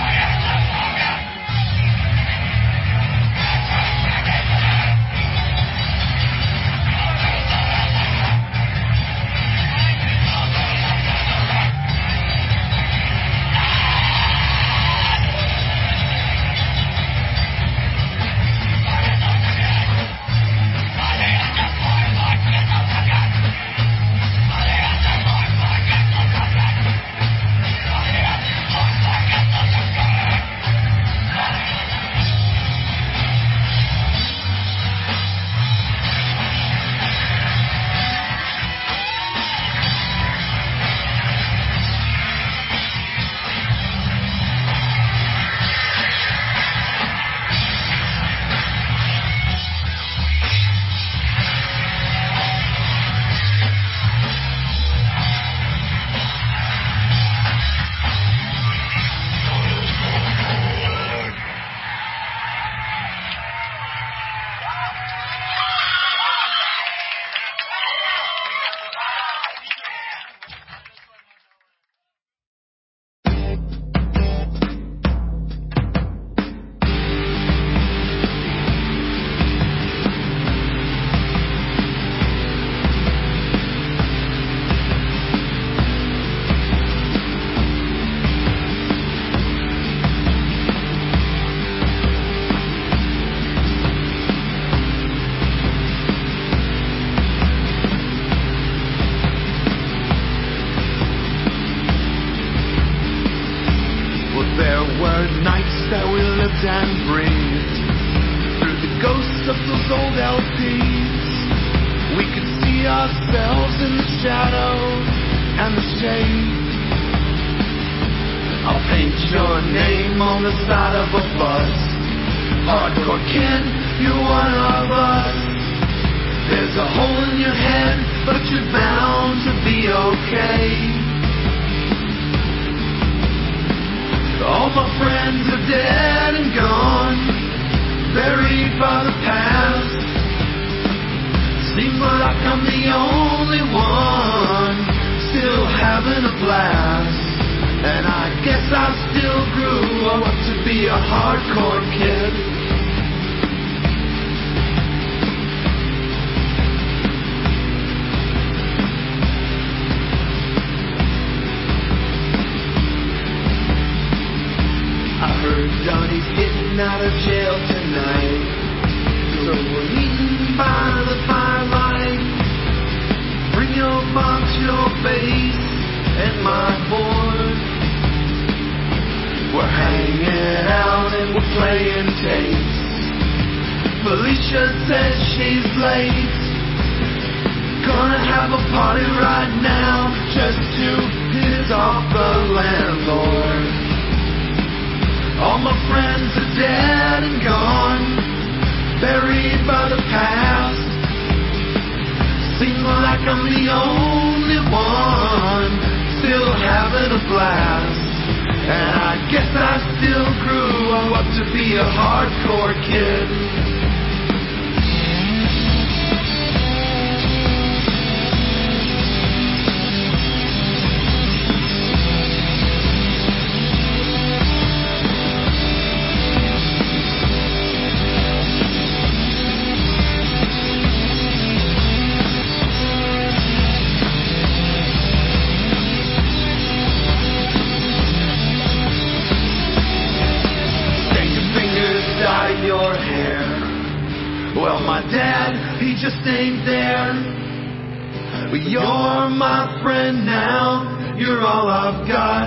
And breathed through the ghosts of those old L Ps. We could see ourselves in the shadow and the shade. I'll paint your name on the side of a bus. Hardcore kid, you're one of us. There's a hole in your head, but you're bound to be okay. All my friends are dead and gone, buried by the past. Seems like I'm the only one still having a blast. And I guess I still grew up to be a hardcore kid. Johnny's getting out of jail tonight, so we're meeting by the firelight. Bring your box, your bass, and my board. We're hanging out and we're playing tapes. Felicia says she's late. Gonna have a party right now just to piss off the landlord. All my friends are dead and gone, buried by the past. Seems like I'm the only one still having a blast. And I guess I still grew up to be a hardcore kid. Your hair. Well, my dad, he just ain't there. But you're my friend now. You're all I've got.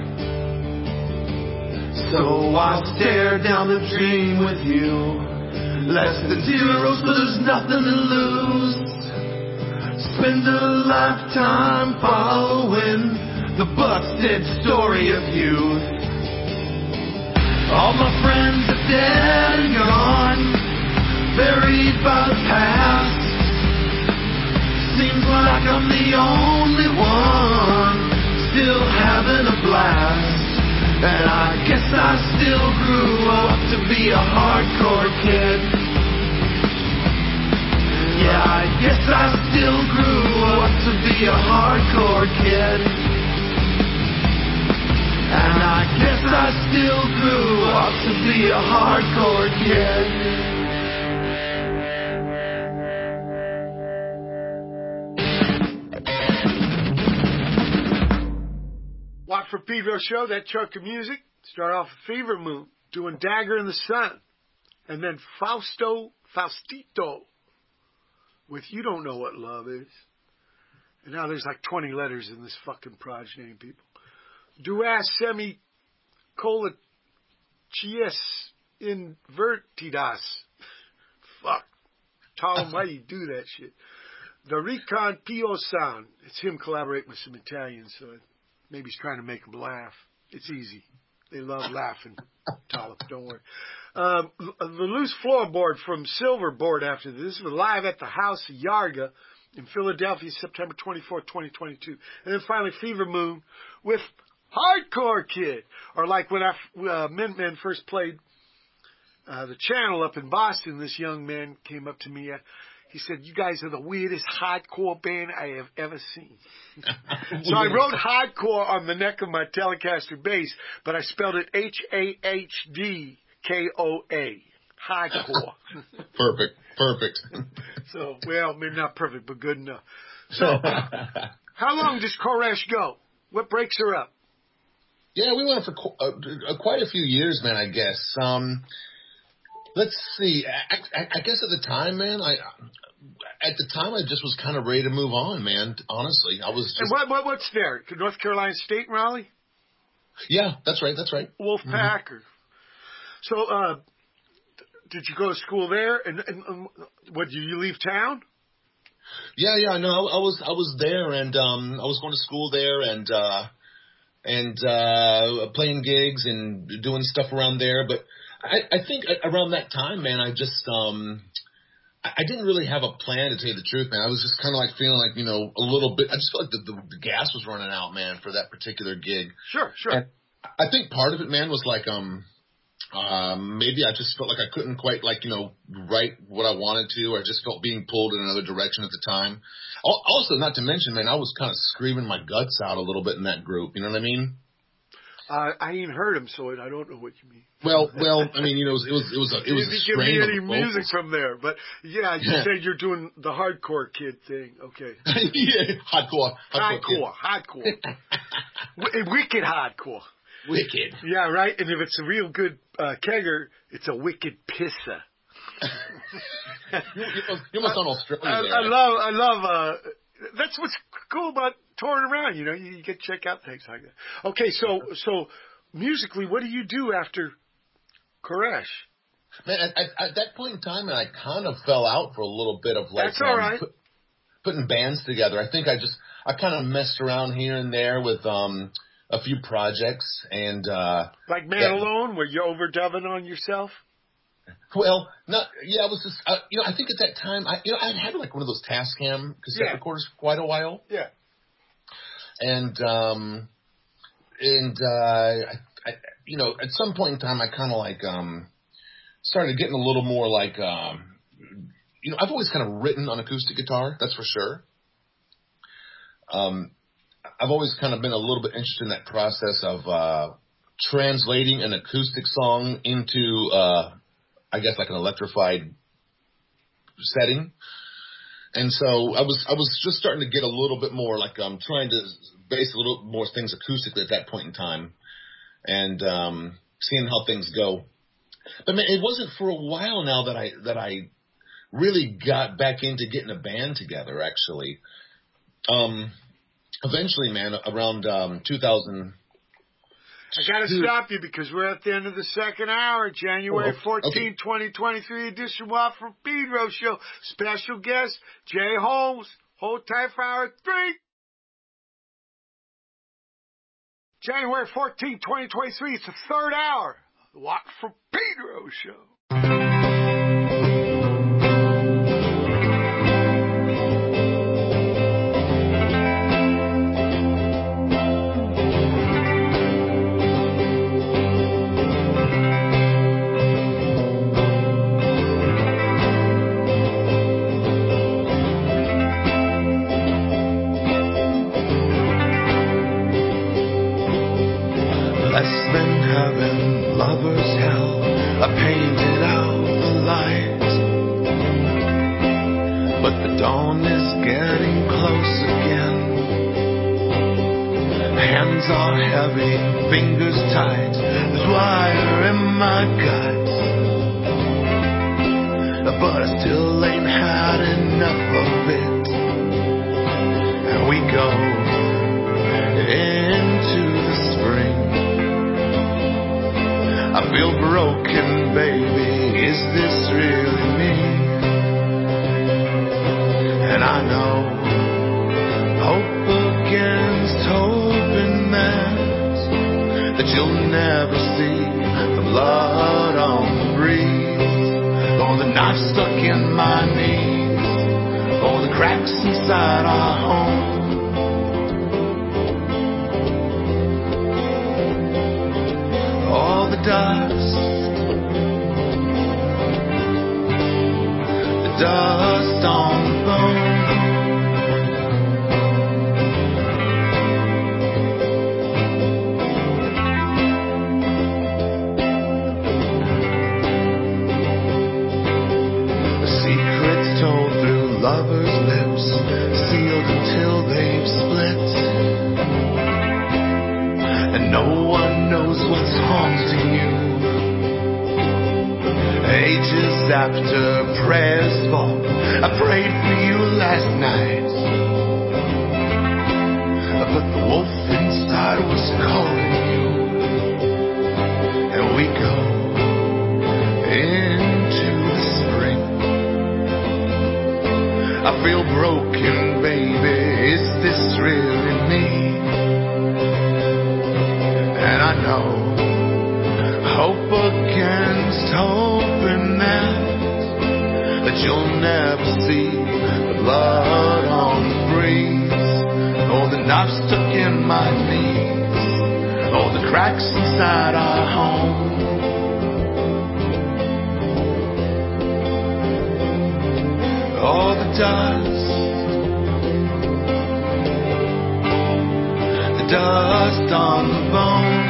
So I stare down the dream with you. Less than zero, so there's nothing to lose. Spend a lifetime following the busted story of youth. All my friends are dead and gone, buried by the past. Seems like I'm the only one still having a blast. And I guess I still grew up to be a hardcore kid. Yeah, I guess I still grew up to be a hardcore kid. And I guess I still grew up to be a hardcore kid. Watt from Pedro show, that chunk of music. Start off with Fever Moon, doing Dagger in the Sun. And then Fausto Faustito with You Don't Know What Love Is. And now there's like twenty letters in this fucking Proj name, people. Duas semi colatias invertidas. Fuck. Tom, why you do that shit? The Recon Pio San. It's him collaborating with some Italians, so maybe he's trying to make them laugh. It's easy. They love laughing. Talib, don't worry. Um, the Loose Floorboard from Silverboard after this was live at the House of Yarga in Philadelphia, September twenty-fourth, twenty twenty-two. And then finally Fever Moon with Hardcore Kid. Or like when I, uh, Minutemen first played uh, the channel up in Boston, this young man came up to me. Uh, he said, you guys are the weirdest hardcore band I have ever seen. So I wrote hardcore on the neck of my Telecaster bass, but I spelled it H A H D K O A. Hardcore. Perfect. Perfect. So, well, maybe not perfect, but good enough. So, how long does Koresh go? What breaks her up? Yeah, we went for qu- uh, quite a few years, man, I guess. Um, let's see. I, I, I guess at the time, man, I at the time I just was kind of ready to move on, man. Honestly, I was. Just, and what, what what's there? North Carolina State in Raleigh? Yeah, that's right. That's right. Wolf Packer. Mm-hmm. So, uh, did you go to school there? And, and um, what? Did you leave town? Yeah, yeah. No, I, I was I was there, and um, I was going to school there, and uh, and uh, playing gigs and doing stuff around there. But I, I think around that time, man, I just um. I didn't really have a plan, to tell you the truth, man. I was just kind of like feeling like, you know, a little bit. I just felt like the, the, the gas was running out, man, for that particular gig. Sure, sure. And I think part of it, man, was like, um, um, maybe I just felt like I couldn't quite, like, you know, write what I wanted to. I just felt being pulled in another direction at the time. Also, not to mention, man, I was kind of screaming my guts out a little bit in that group. You know what I mean? Uh, I ain't heard him, so I don't know what you mean. Well, well, I mean, you know, it was it was it was a, it was a strain give me of any vocals. music from there, but yeah, you said you're doing the hardcore kid thing. Okay. Yeah, hardcore, hardcore, hardcore, hardcore. Wicked hardcore. Wicked. Yeah, right. And if it's a real good uh, kegger, it's a wicked pisser. you, you, you must on Australia. I, there, I right? love, I love. Uh, that's what's cool about touring around. You know, you, you get to check out things like that. Okay, so so musically, what do you do after Koresh? Man, at, at, at that point in time, I kind of fell out for a little bit of like that's all um, right. put, putting bands together. I think I just I kind of messed around here and there with um a few projects and uh like Man that, Alone, where you're overdubbing on yourself. Well, not yeah. I was just uh, you know I think at that time I you know I had like one of those Tascam cassette yeah. recorders for quite a while. Yeah. And um and uh I, I you know at some point in time I kind of like um started getting a little more like um you know I've always kind of written on acoustic guitar, that's for sure. Um, I've always kind of been a little bit interested in that process of uh translating an acoustic song into uh I guess like an electrified setting. And so I was I was just starting to get a little bit more like I'm um, trying to base a little more things acoustically at that point in time, and um, seeing how things go. But man, it wasn't for a while now that I that I really got back into getting a band together. Actually, um, eventually, man, around um, two thousand. I got to stop you because we're at the end of the second hour. January fourteenth, okay. twenty twenty-three edition Watt from Pedro show. Special guest, Jay Holmes. Hold tight for hour three. January fourteenth, twenty twenty-three. It's the third hour. The Watt from Pedro show. Dawn is getting close again. Hands are heavy, fingers tight. There's wire in my guts, but I still ain't had enough of it. And we go into the spring. I feel broken, baby. Is this really me? And I know hope against hope in that that you'll never see the blood on the breeze, or the knife stuck in my knees, or the cracks inside our home. All the dust, the dust on the bone. The secrets told through lovers' lips, sealed until they've split. And no one knows what's haunting you. Ages after prayers fall, I prayed for you last night, but the wolf inside was calling you. And we go into the spring. I feel broken, baby. Is this really me? And I know hope against hope in that that you'll never see the blood on the breeze, or the knife stuck in my knees, or the cracks inside our home. All the dust, the dust on the bone.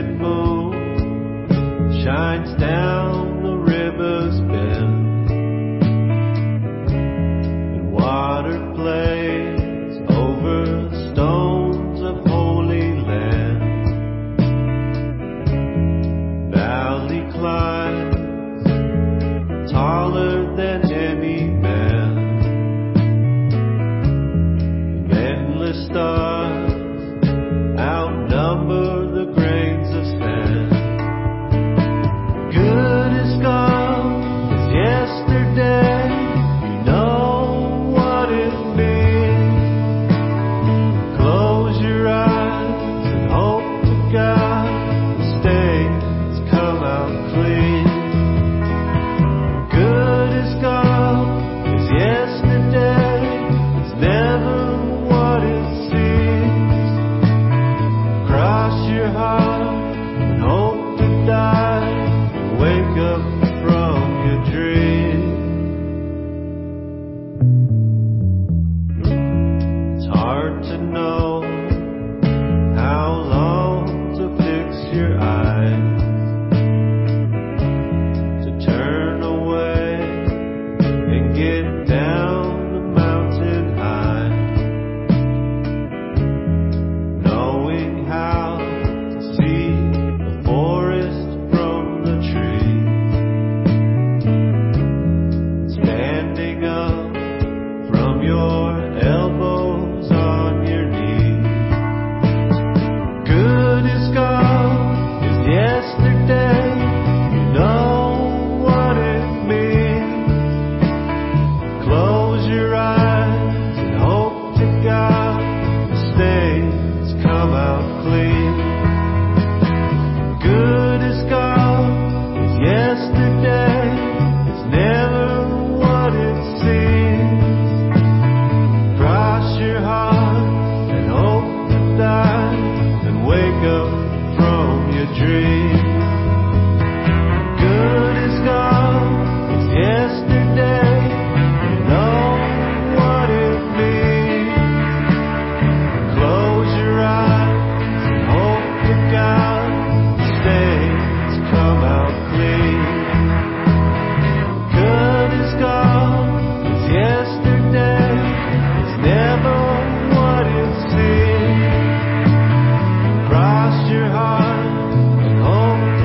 crescent moon shines down the river's bend, and water plays over the stones of Holy Land. Valley climbs taller than any man, and endless stars outnumber the grains of sand. Good is gone as yesterday, you know what it means. Close your eyes and hope to God the stains come out clean. Good is gone as yesterday, it's never what it seems. Cross your heart and hope to die, and wake up from your dream. It's hard to know how long to fix your eyes, to turn away and get down the mountain high, knowing how to see the forest from the trees, standing up from your elbows on your knees. Good is gone as yesterday, you know what it means. Close your eyes and hope to God the stains come out clean. Good is gone as yesterday, it's never what it seems. Cross your heart and hope to die, and wake up from your dream. Good is gone as yesterday, you know what it means. Close your eyes and hope to God the stains come out clean. Good is gone as yesterday, it's never what it seems. Cross your heart and hope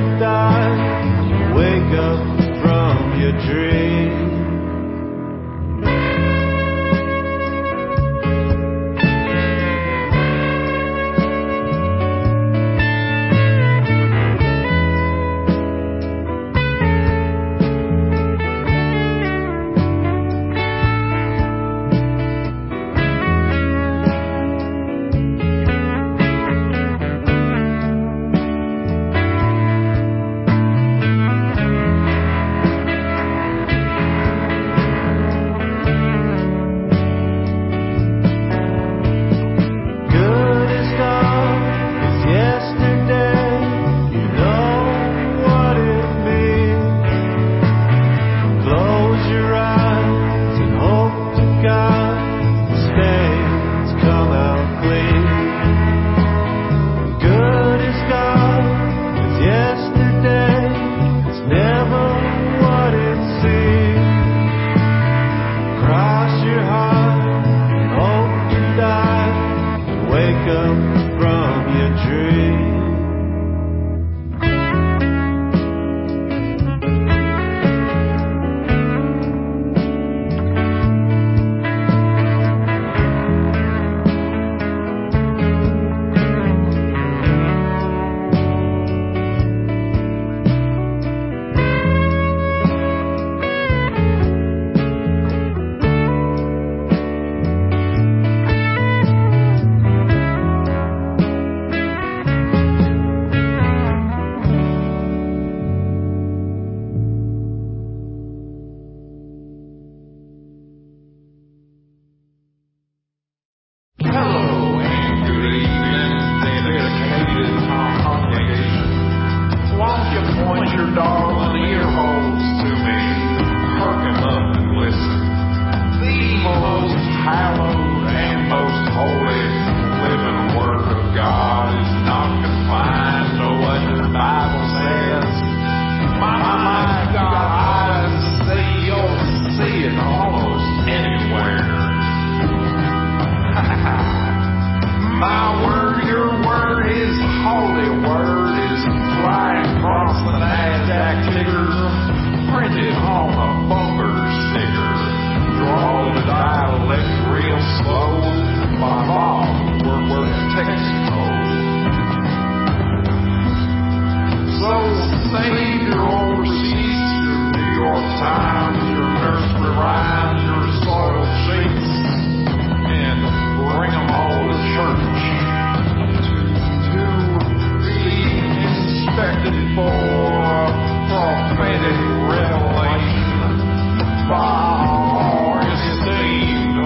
expected for prophetic revelation. Far more esteemed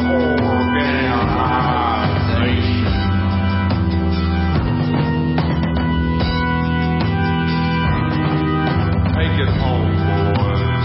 organization. Take it home, boys.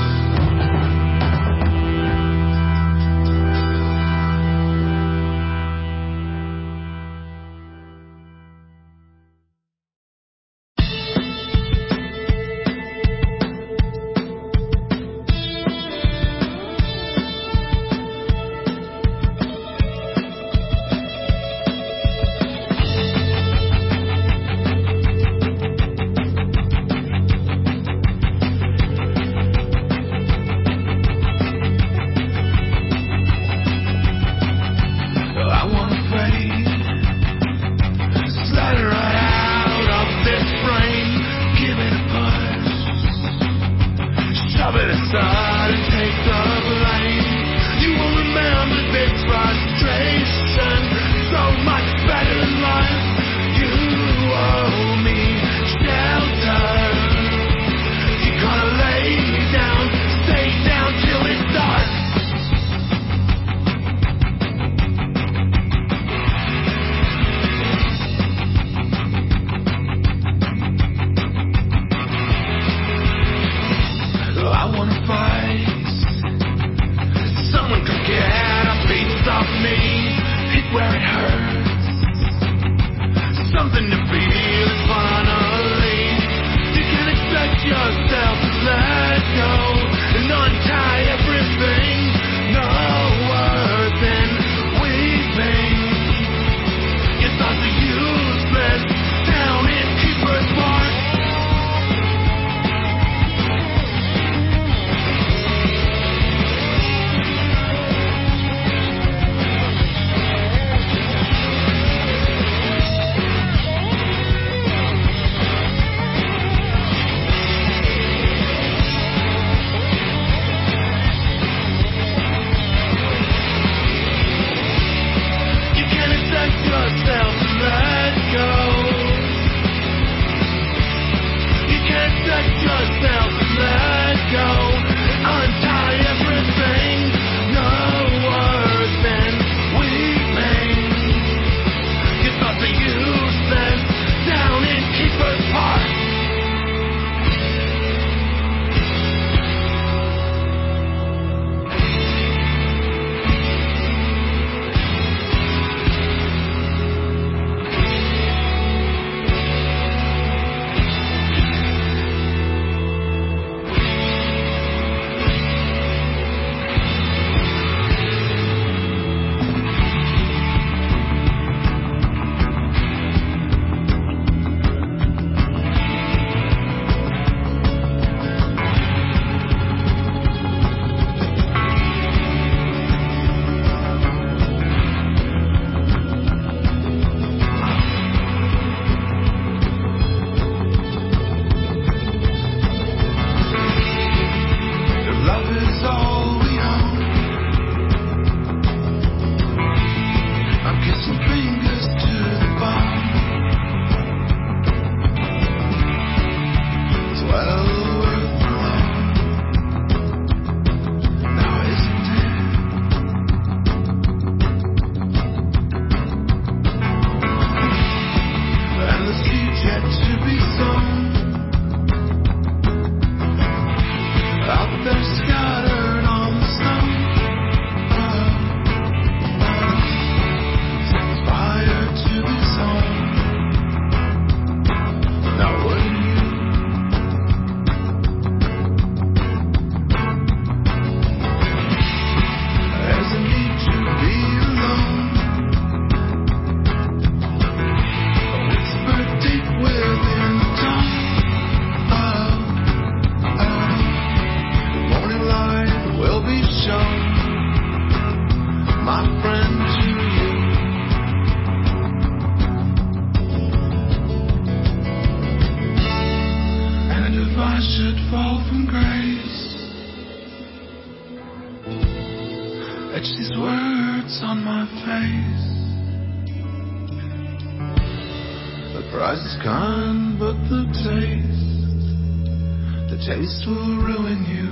Etch these words on my face. The price is kind, but the taste taste will ruin you.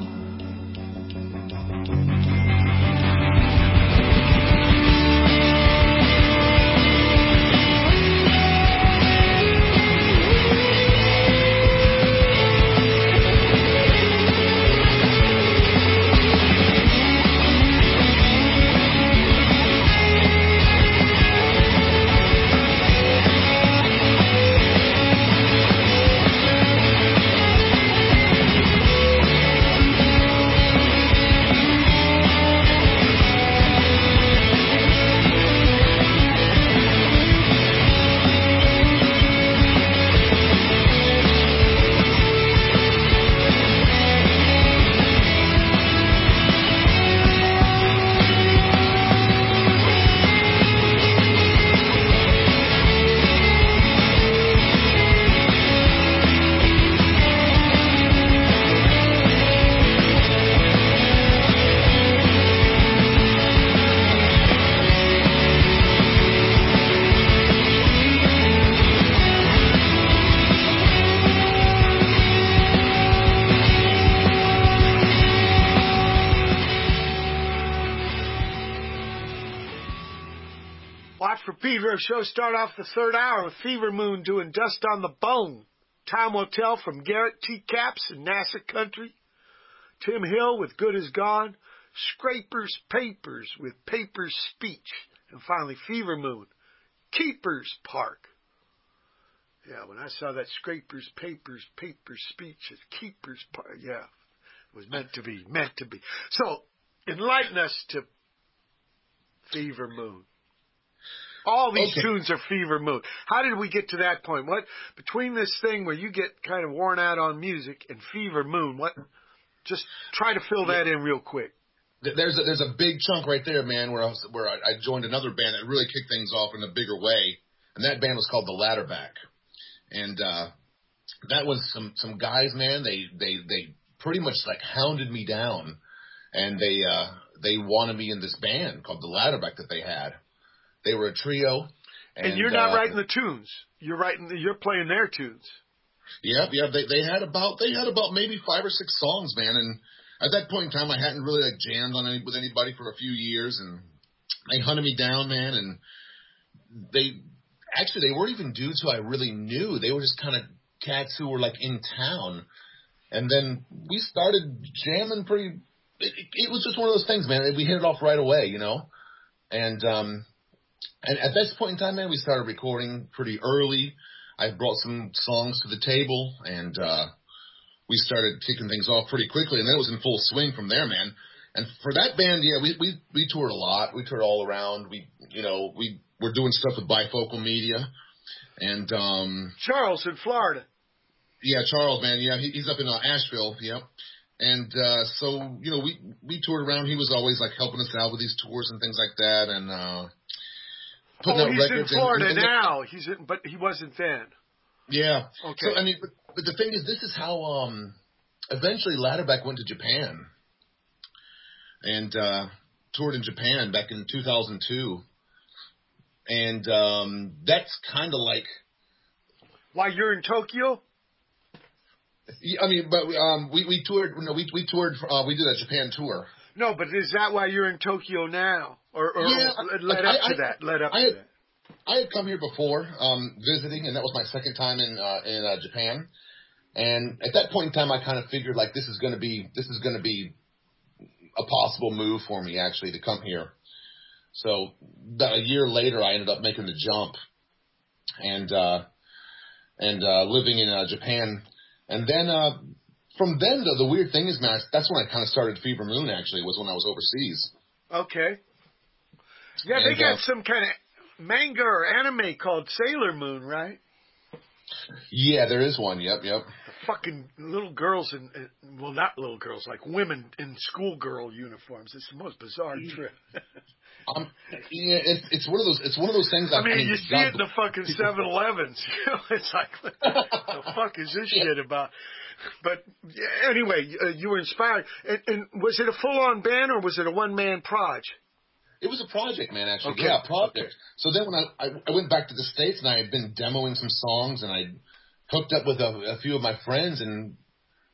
Pedro Show start off the third hour with Fever Moon doing Dust on the Bone. Time Will Tell from Garrett T. Caps in NASA Country. Tim Hill with Good Is Gone. Scrapers Papers with Paper's Speech. And finally Fever Moon, Keepers Park. Yeah, when I saw that Scrapers Papers Paper's Speech at Keepers Park, yeah, it was meant to be, meant to be. So, enlighten us to Fever Moon. All these okay. tunes are Fever Moon. How did we get to that point? What between this thing where you get kind of worn out on music and Fever Moon? What? Just try to fill that in real quick. There's a, there's a big chunk right there, man, where I was, where I, I joined another band that really kicked things off in a bigger way, and that band was called The Ladderback, and uh, that was some some guys, man. They they they pretty much like hounded me down, and they uh, they wanted me in this band called The Ladderback that they had. They were a trio. And, and you're not uh, writing the tunes. You're writing. You're playing their tunes. Yep, yep. They they had about they had about maybe five or six songs, man. And at that point in time, I hadn't really like jammed on any, with anybody for a few years, and they hunted me down, man. And they actually they weren't even dudes who I really knew. They were just kind of cats who were like in town. And then we started jamming pretty. It, it was just one of those things, man. We hit it off right away, you know. And um. And at this point in time, man, we started recording pretty early. I brought some songs to the table, and uh, we started kicking things off pretty quickly, and then it was in full swing from there, man. And for that band, yeah, we we we toured a lot. We toured all around. We, you know, we were doing stuff with Bifocal Media, and um, Charles in Florida. Yeah, Charles, man, yeah, he, he's up in uh, Asheville, yep. And uh, so, you know, we we toured around. He was always like helping us out with these tours and things like that, and. Uh, Oh, he's in Florida and, and now. He's in, but he wasn't then. Yeah. Okay. So I mean, but, but the thing is, this is how um, eventually Ladderback went to Japan and uh, toured in Japan back in two thousand two, and um, that's kind of like. Why you're in Tokyo? Yeah, I mean, but um, we we toured. No, we we toured. Uh, we did a Japan tour. No, but is that why you're in Tokyo now? Or, or yeah, led I, up I, to that. Led up I to had, that. I had come here before um, visiting, and that was my second time in uh, in uh, Japan. And at that point in time, I kind of figured like this is going to be this is going to be a possible move for me actually to come here. So about a year later, I ended up making the jump and uh, and uh, living in uh, Japan. And then uh, from then, though, the weird thing is, man, that's when I kind of started Fever Moon. Actually, was when I was overseas. Okay. Yeah, and, they got uh, some kind of manga or anime called Sailor Moon, right? Yeah, there is one. Yep, yep. The fucking little girls in, in well, not little girls, like women in schoolgirl uniforms. It's the most bizarre trip. Um, yeah, it's it's one of those it's one of those things. I mean, I mean you see God, it in the fucking seven elevens. You know, it's like, what the fuck is this shit about? But yeah, anyway, uh, you were inspired. And, and was it a full-on band or was it a one-man proj? It was a project, man, actually. Okay. Yeah, a project. So then when I, I I went back to the States and I had been demoing some songs and I hooked up with a, a few of my friends and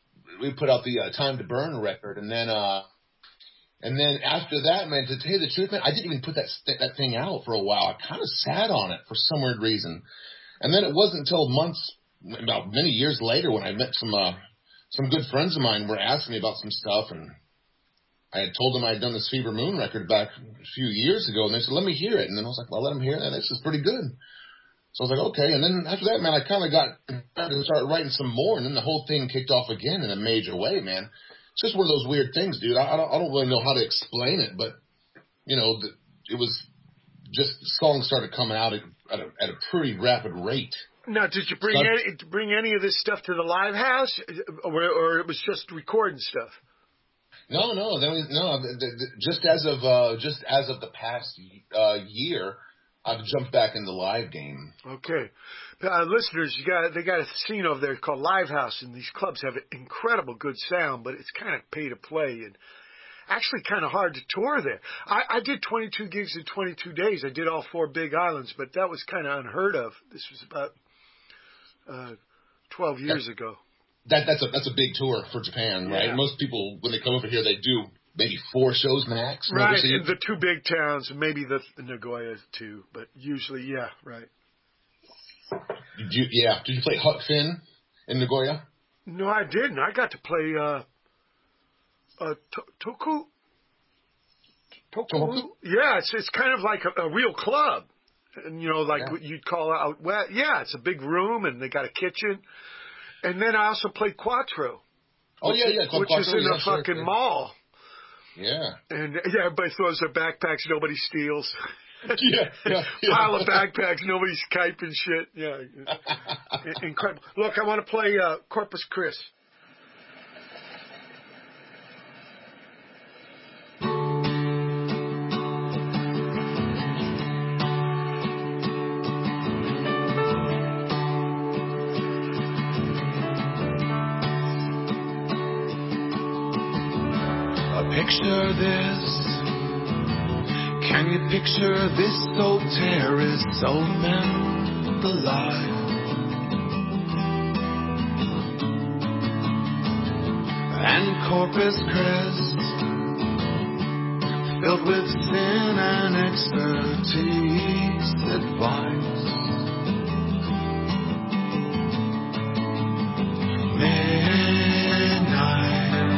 we put out the uh, Time to Burn record, and then uh, and then after that, man, to tell you the truth, man, I didn't even put that that thing out for a while. I kind of sat on it for some weird reason, and then it wasn't until months, about many years later, when I met some uh, some good friends of mine were asking me about some stuff, and I had told them I had done this Fever Moon record back a few years ago, and they said, let me hear it. And then I was like, well, let them hear it. This is pretty good. So I was like, okay. And then after that, man, I kind of got to start writing some more, and then the whole thing kicked off again in a major way, man. It's just one of those weird things, dude. I, I, don't, I don't really know how to explain it, but, you know, the, it was just songs started coming out at, at, a, at a pretty rapid rate. Now, did you bring, Start, any, bring any of this stuff to the live house, or, or it was just recording stuff? No, no, there was, no. The, the, just as of uh, just as of the past uh, year, I've jumped back in the live game. Okay, uh, listeners, you got they got a scene over there called Live House, and these clubs have incredible good sound, but it's kind of pay to play and actually kind of hard to tour there. I, I did twenty-two gigs in twenty-two days. I did all four big islands, but that was kind of unheard of. This was about uh, twelve years that, ago. That that's a that's a big tour for Japan, right? Yeah. Most people when they come over here, they do maybe four shows max. Right, in the two big towns, and maybe the, the Nagoya too, but usually, yeah, right. Did you, yeah, did you play Huck Finn in Nagoya? No, I didn't. I got to play uh, uh, to- Toku. Toku? Yeah, it's it's kind of like a, a real club, and you know, like yeah. what you'd call out. Well, yeah, it's a big room, and they got a kitchen, and then I also played Quattro. Oh yeah, yeah, Club which Quattro, is in yeah, a sure, fucking yeah. mall. Yeah. And yeah, everybody throws their backpacks, nobody steals. yeah, yeah, yeah. Pile of backpacks, nobody's kiping shit. Yeah. Incredible. Look, I want to play uh, Corpus Chris. Picture this. Can you picture this old terrace, old man alive? And Corpus Christi, filled with sin and expertise, advice. Midnight.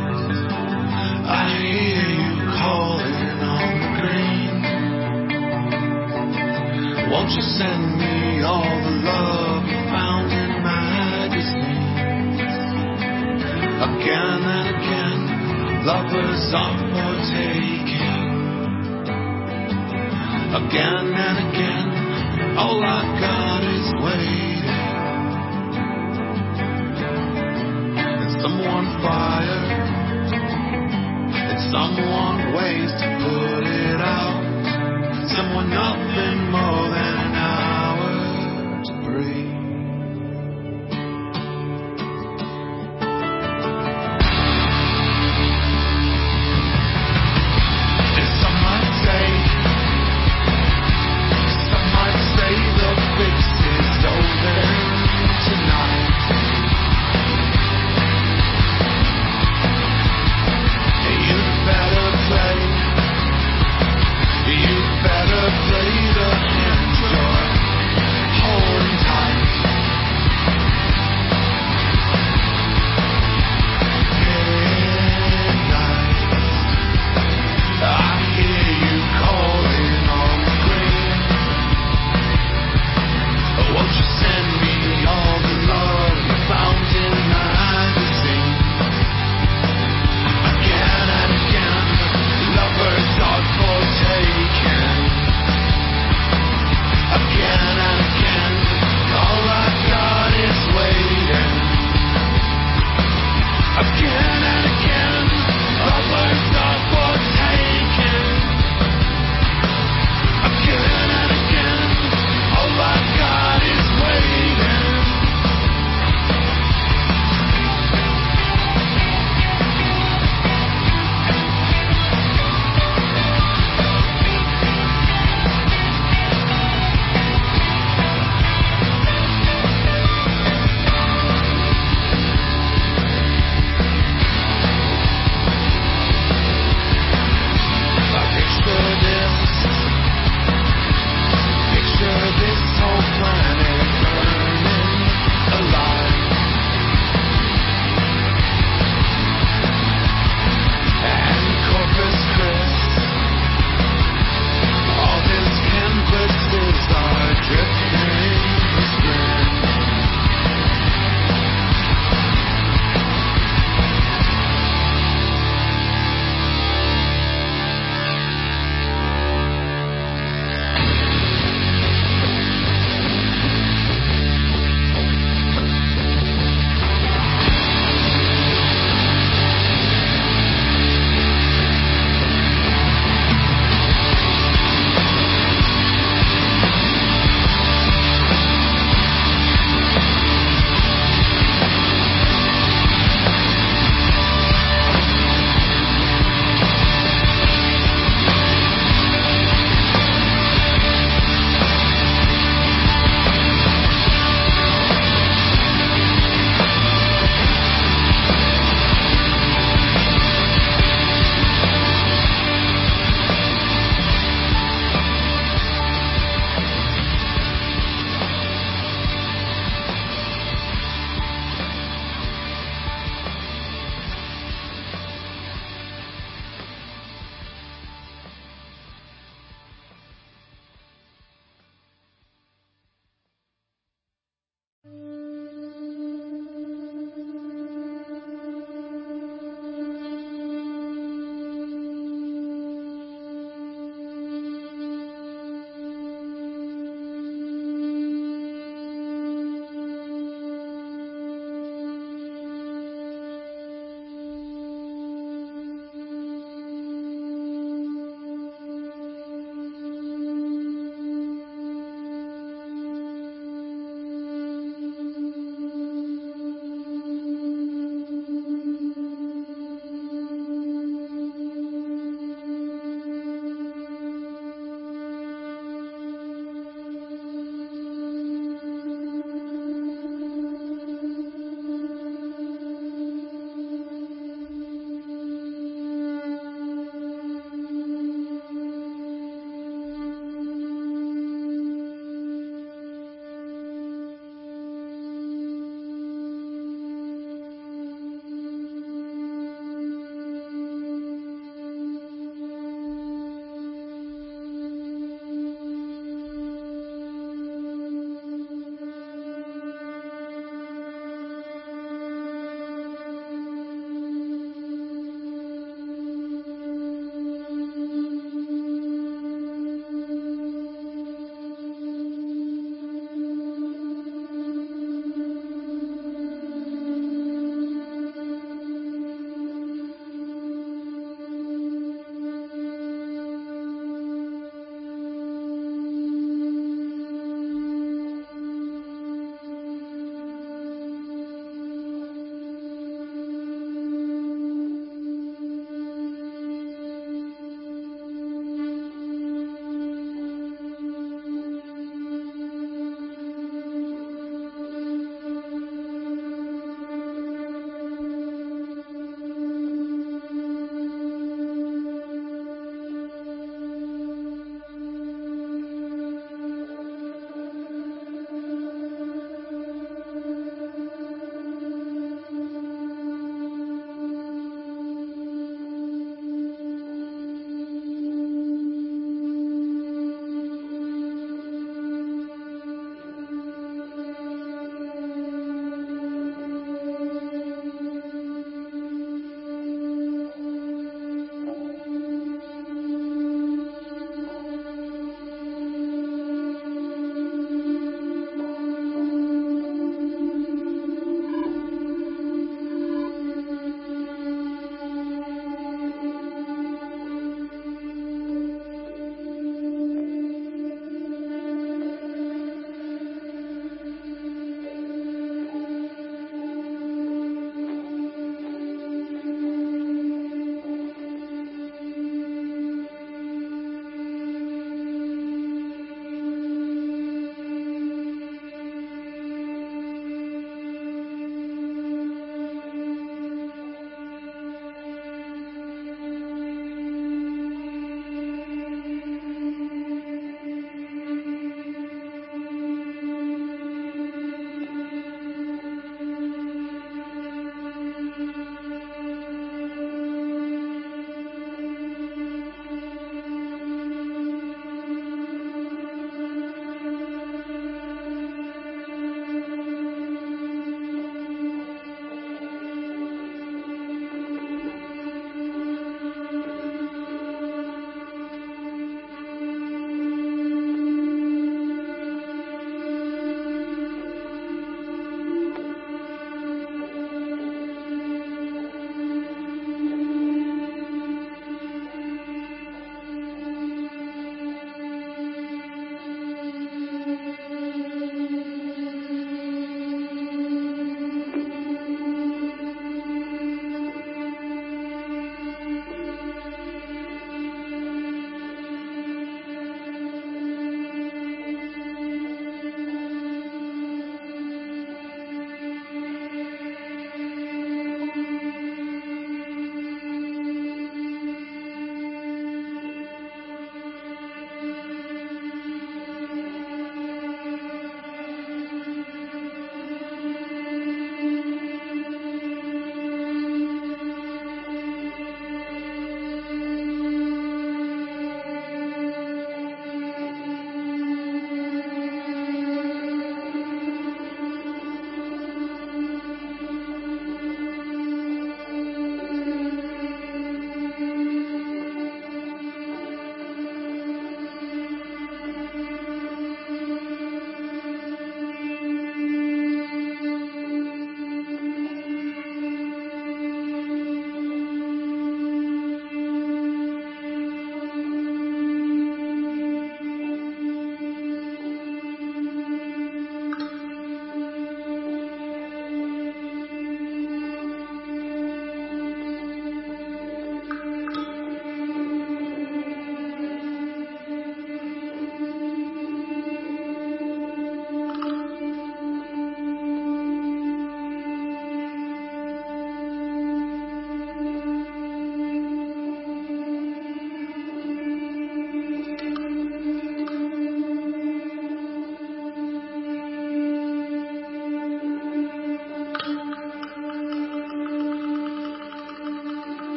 I hear you calling on the green. Won't you send me all the love you found in magazines? Again and again, lovers are for taking. Again and again, all I've got is waiting. And someone fired. Someone ways to put it out. Someone nothing more than an hour to breathe. And some might say, some might say the fix is over tonight. Better play the hand.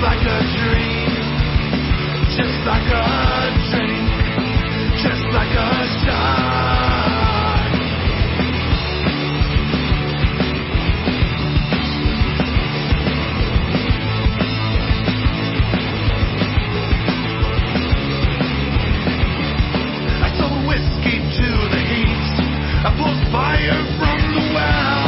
like a dream, just like a drink, just like a shot. I sold whiskey to the heat, I pulled fire from the well.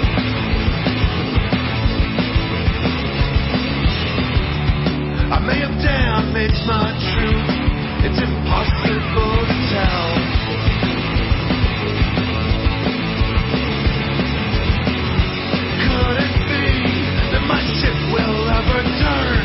I may have damaged my truth, it's impossible to tell. Could it be that my ship will ever turn?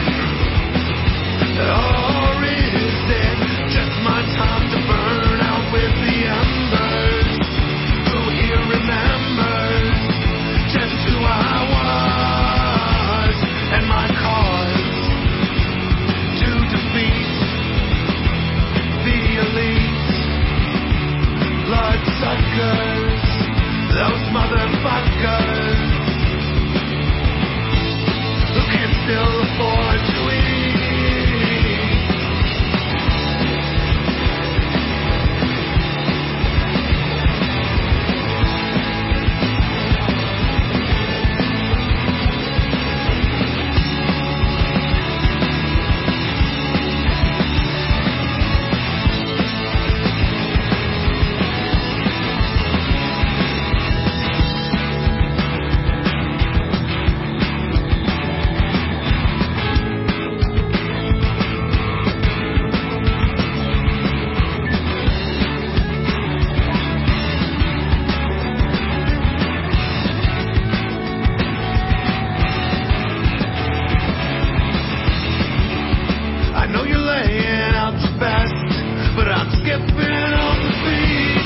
Or is it just my time to burn out with the embers? Who here remembers just who I was and my cause to defeat the elite bloodsuckers, those motherfuckers who can still afford to eat. I know you're laying out the best, but I'm skipping on the beat.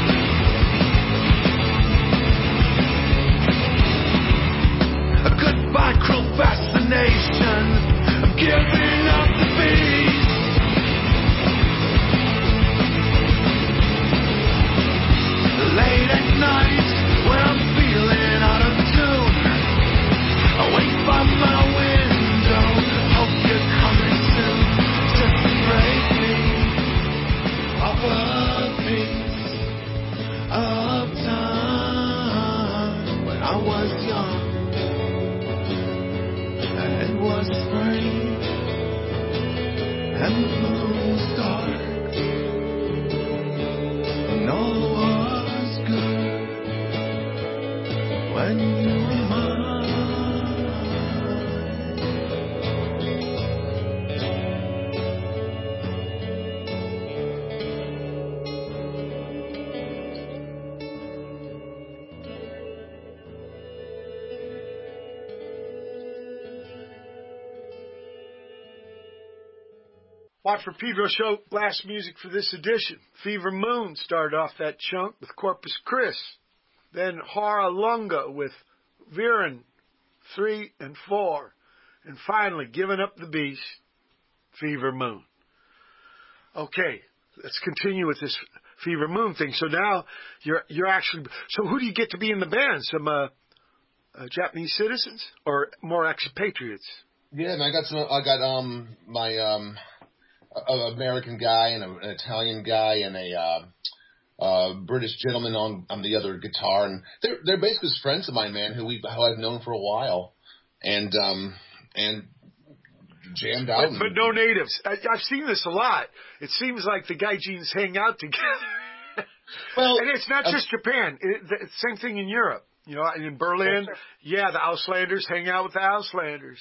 A goodbye, cruel fascination. I'm giving up the beat. Late at night, when I'm feeling out of tune, I wait by my window, hope you're coming soon to break me off a piece of time. When I was young and it was spring and the moon was dark and all was good when you were mine. Watford Pedro Show, last music for this edition. Fever Moon started off that chunk with Corpus Chris. Then Hara Lunga with Viren three and four. And finally, Giving Up the Beast, Fever Moon. Okay, let's continue with this Fever Moon thing. So now you're you're actually, so who do you get to be in the band? Some uh, uh, Japanese citizens or more expatriates? Yeah, and I got some. I got um my um a- American guy and a, an Italian guy and a uh, uh, British gentleman on on the other guitar, and they're they're basically friends of mine, man, who we who I've known for a while, and um and jammed out. But, and, but no natives. I, I've seen this a lot. It seems like the Gaijins hang out together. Well, and it's not uh, just Japan. It, the same thing in Europe. You know, in Berlin, Sure, sure. yeah, the Auslanders hang out with the Auslanders.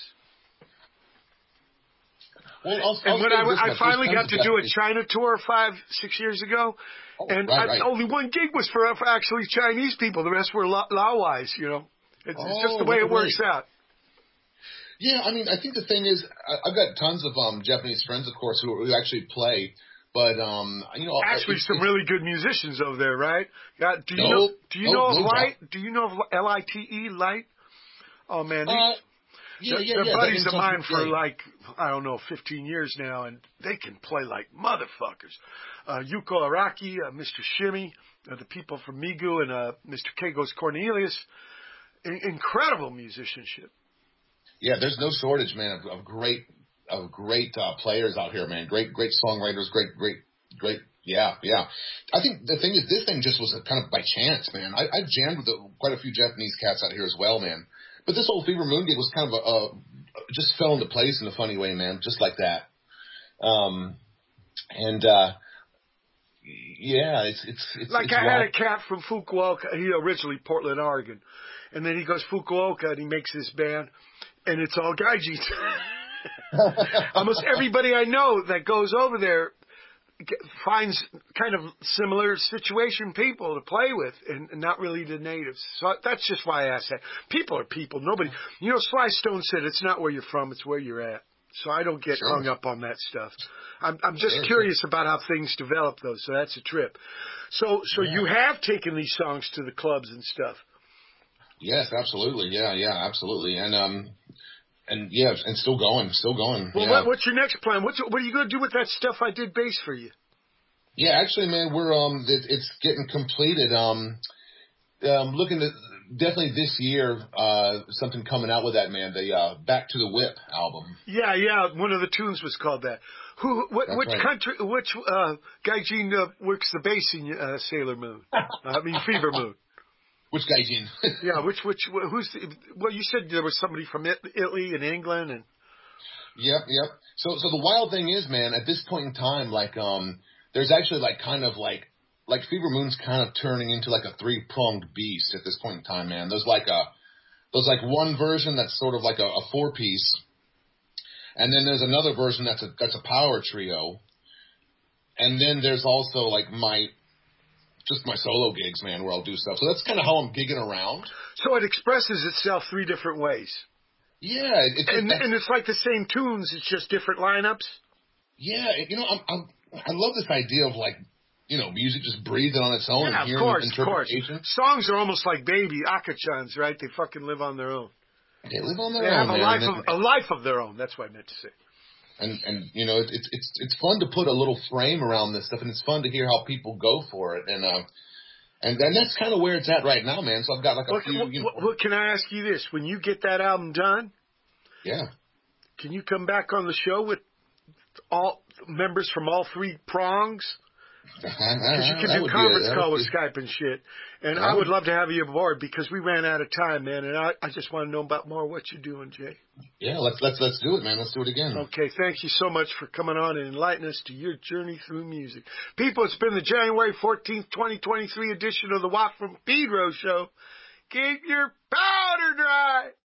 Well, I'll, And I'll when say I, this, I my finally first got time to do a Japanese- China tour five, six years ago, Oh, and right, I, right. only one gig was for, for actually Chinese people. The rest were La- Laowais, you know. It's, it's just the Oh, way it right, works right. out. Yeah, I mean, I think the thing is, I, I've got tons of um Japanese friends, of course, who, who actually play, but um, you know, Actually, it's, some it's, really good musicians over there, right? Got, do you No, know? Do you no, know of no Light? Do you know of L I T E Light? Oh man, these, Uh, yeah, they're, yeah, they're yeah. that buddies name of sounds mine for great. like I don't know, fifteen years now, and they can play like motherfuckers. Uh, Yuko Araki, uh, Mister Shimmy, uh, the people from Migu, and uh, Mister Kagos Cornelius. In- incredible musicianship. Yeah, there's no shortage, man, of, of great of great uh, players out here, man. Great, great songwriters, great, great, great. Yeah, yeah. I think the thing is, this thing just was a, kind of by chance, man. I, I jammed with a, quite a few Japanese cats out here as well, man. But this whole Fever Moon gig was kind of a, a just fell into place in a funny way, man, just like that. Um, and uh, yeah, it's it's it's like it's I had wild. a cat from Fukuoka. He originally Portland, Oregon, and then he goes Fukuoka and he makes this band, and it's all gaijins. Almost everybody I know that goes over there finds kind of similar situation people to play with, and, and not really the natives. So that's just why I asked that. People are people. Nobody, you know, Sly Stone said it's not where you're from, it's where you're at. So I don't get Sure. hung up on that stuff. I'm, I'm just Sure, curious sure. about how things develop, though. So that's a trip. So, so Yeah. you have taken these songs to the clubs and stuff. Yes, absolutely. Yeah, yeah, absolutely. And um, and yeah, and still going, still going. Well, yeah. what, what's your next plan? What's what are you going to do with that stuff I did bass for you? Yeah, actually, man, we're um, it, it's getting completed. Um, um, looking at definitely this year, uh, something coming out with that, man. The uh, Back to the Whip album. Yeah, yeah. One of the tunes was called that. Who? What, That's which right. country? Which uh, gaijin uh, works the bass in uh, Sailor Moon? I mean Fever Moon. Which gaijin? Yeah. Which? Which? Who's? The, well, you said there was somebody from Italy and England and. Yep, yep. So, so the wild thing is, man, at this point in time, like, um, there's actually like kind of like, like Fever Moon's kind of turning into like a three pronged beast at this point in time, man. There's like a, there's like one version that's sort of like a, a four piece, and then there's another version that's a that's a power trio, and then there's also like my, just my solo gigs, man, where I'll do stuff. So that's kind of how I'm gigging around. So it expresses itself three different ways. Yeah, it, it, and, and it's like the same tunes, it's just different lineups. Yeah, you know, I'm, I'm, I love this idea of like, you know, music just breathing on its own Yeah, and of hearing course, of course. interpretation. Songs are almost like baby akachans, right? They fucking live on their own. They live on their they own. They have a man. life and of a life of their own. That's what I meant to say. And and you know, it's it's it's fun to put a little frame around this stuff, and it's fun to hear how people go for it, and um, and and that's kind of where it's at right now, man. So I've got like a What, few. what, You know, what, can I ask you this? When you get that album done, yeah, can you come back on the show with all members from all three prongs? Because you can do conference call with Skype and shit. And I would love to have you aboard because we ran out of time, man. And I, I just want to know about more what you're doing, Jay. Yeah, let's let's let's do it, man. Let's do it again. Okay, thank you so much for coming on and enlightening us to your journey through music. People, it's been the January fourteenth, twenty twenty-three edition of the Watt from Pedro Show. Keep your powder dry.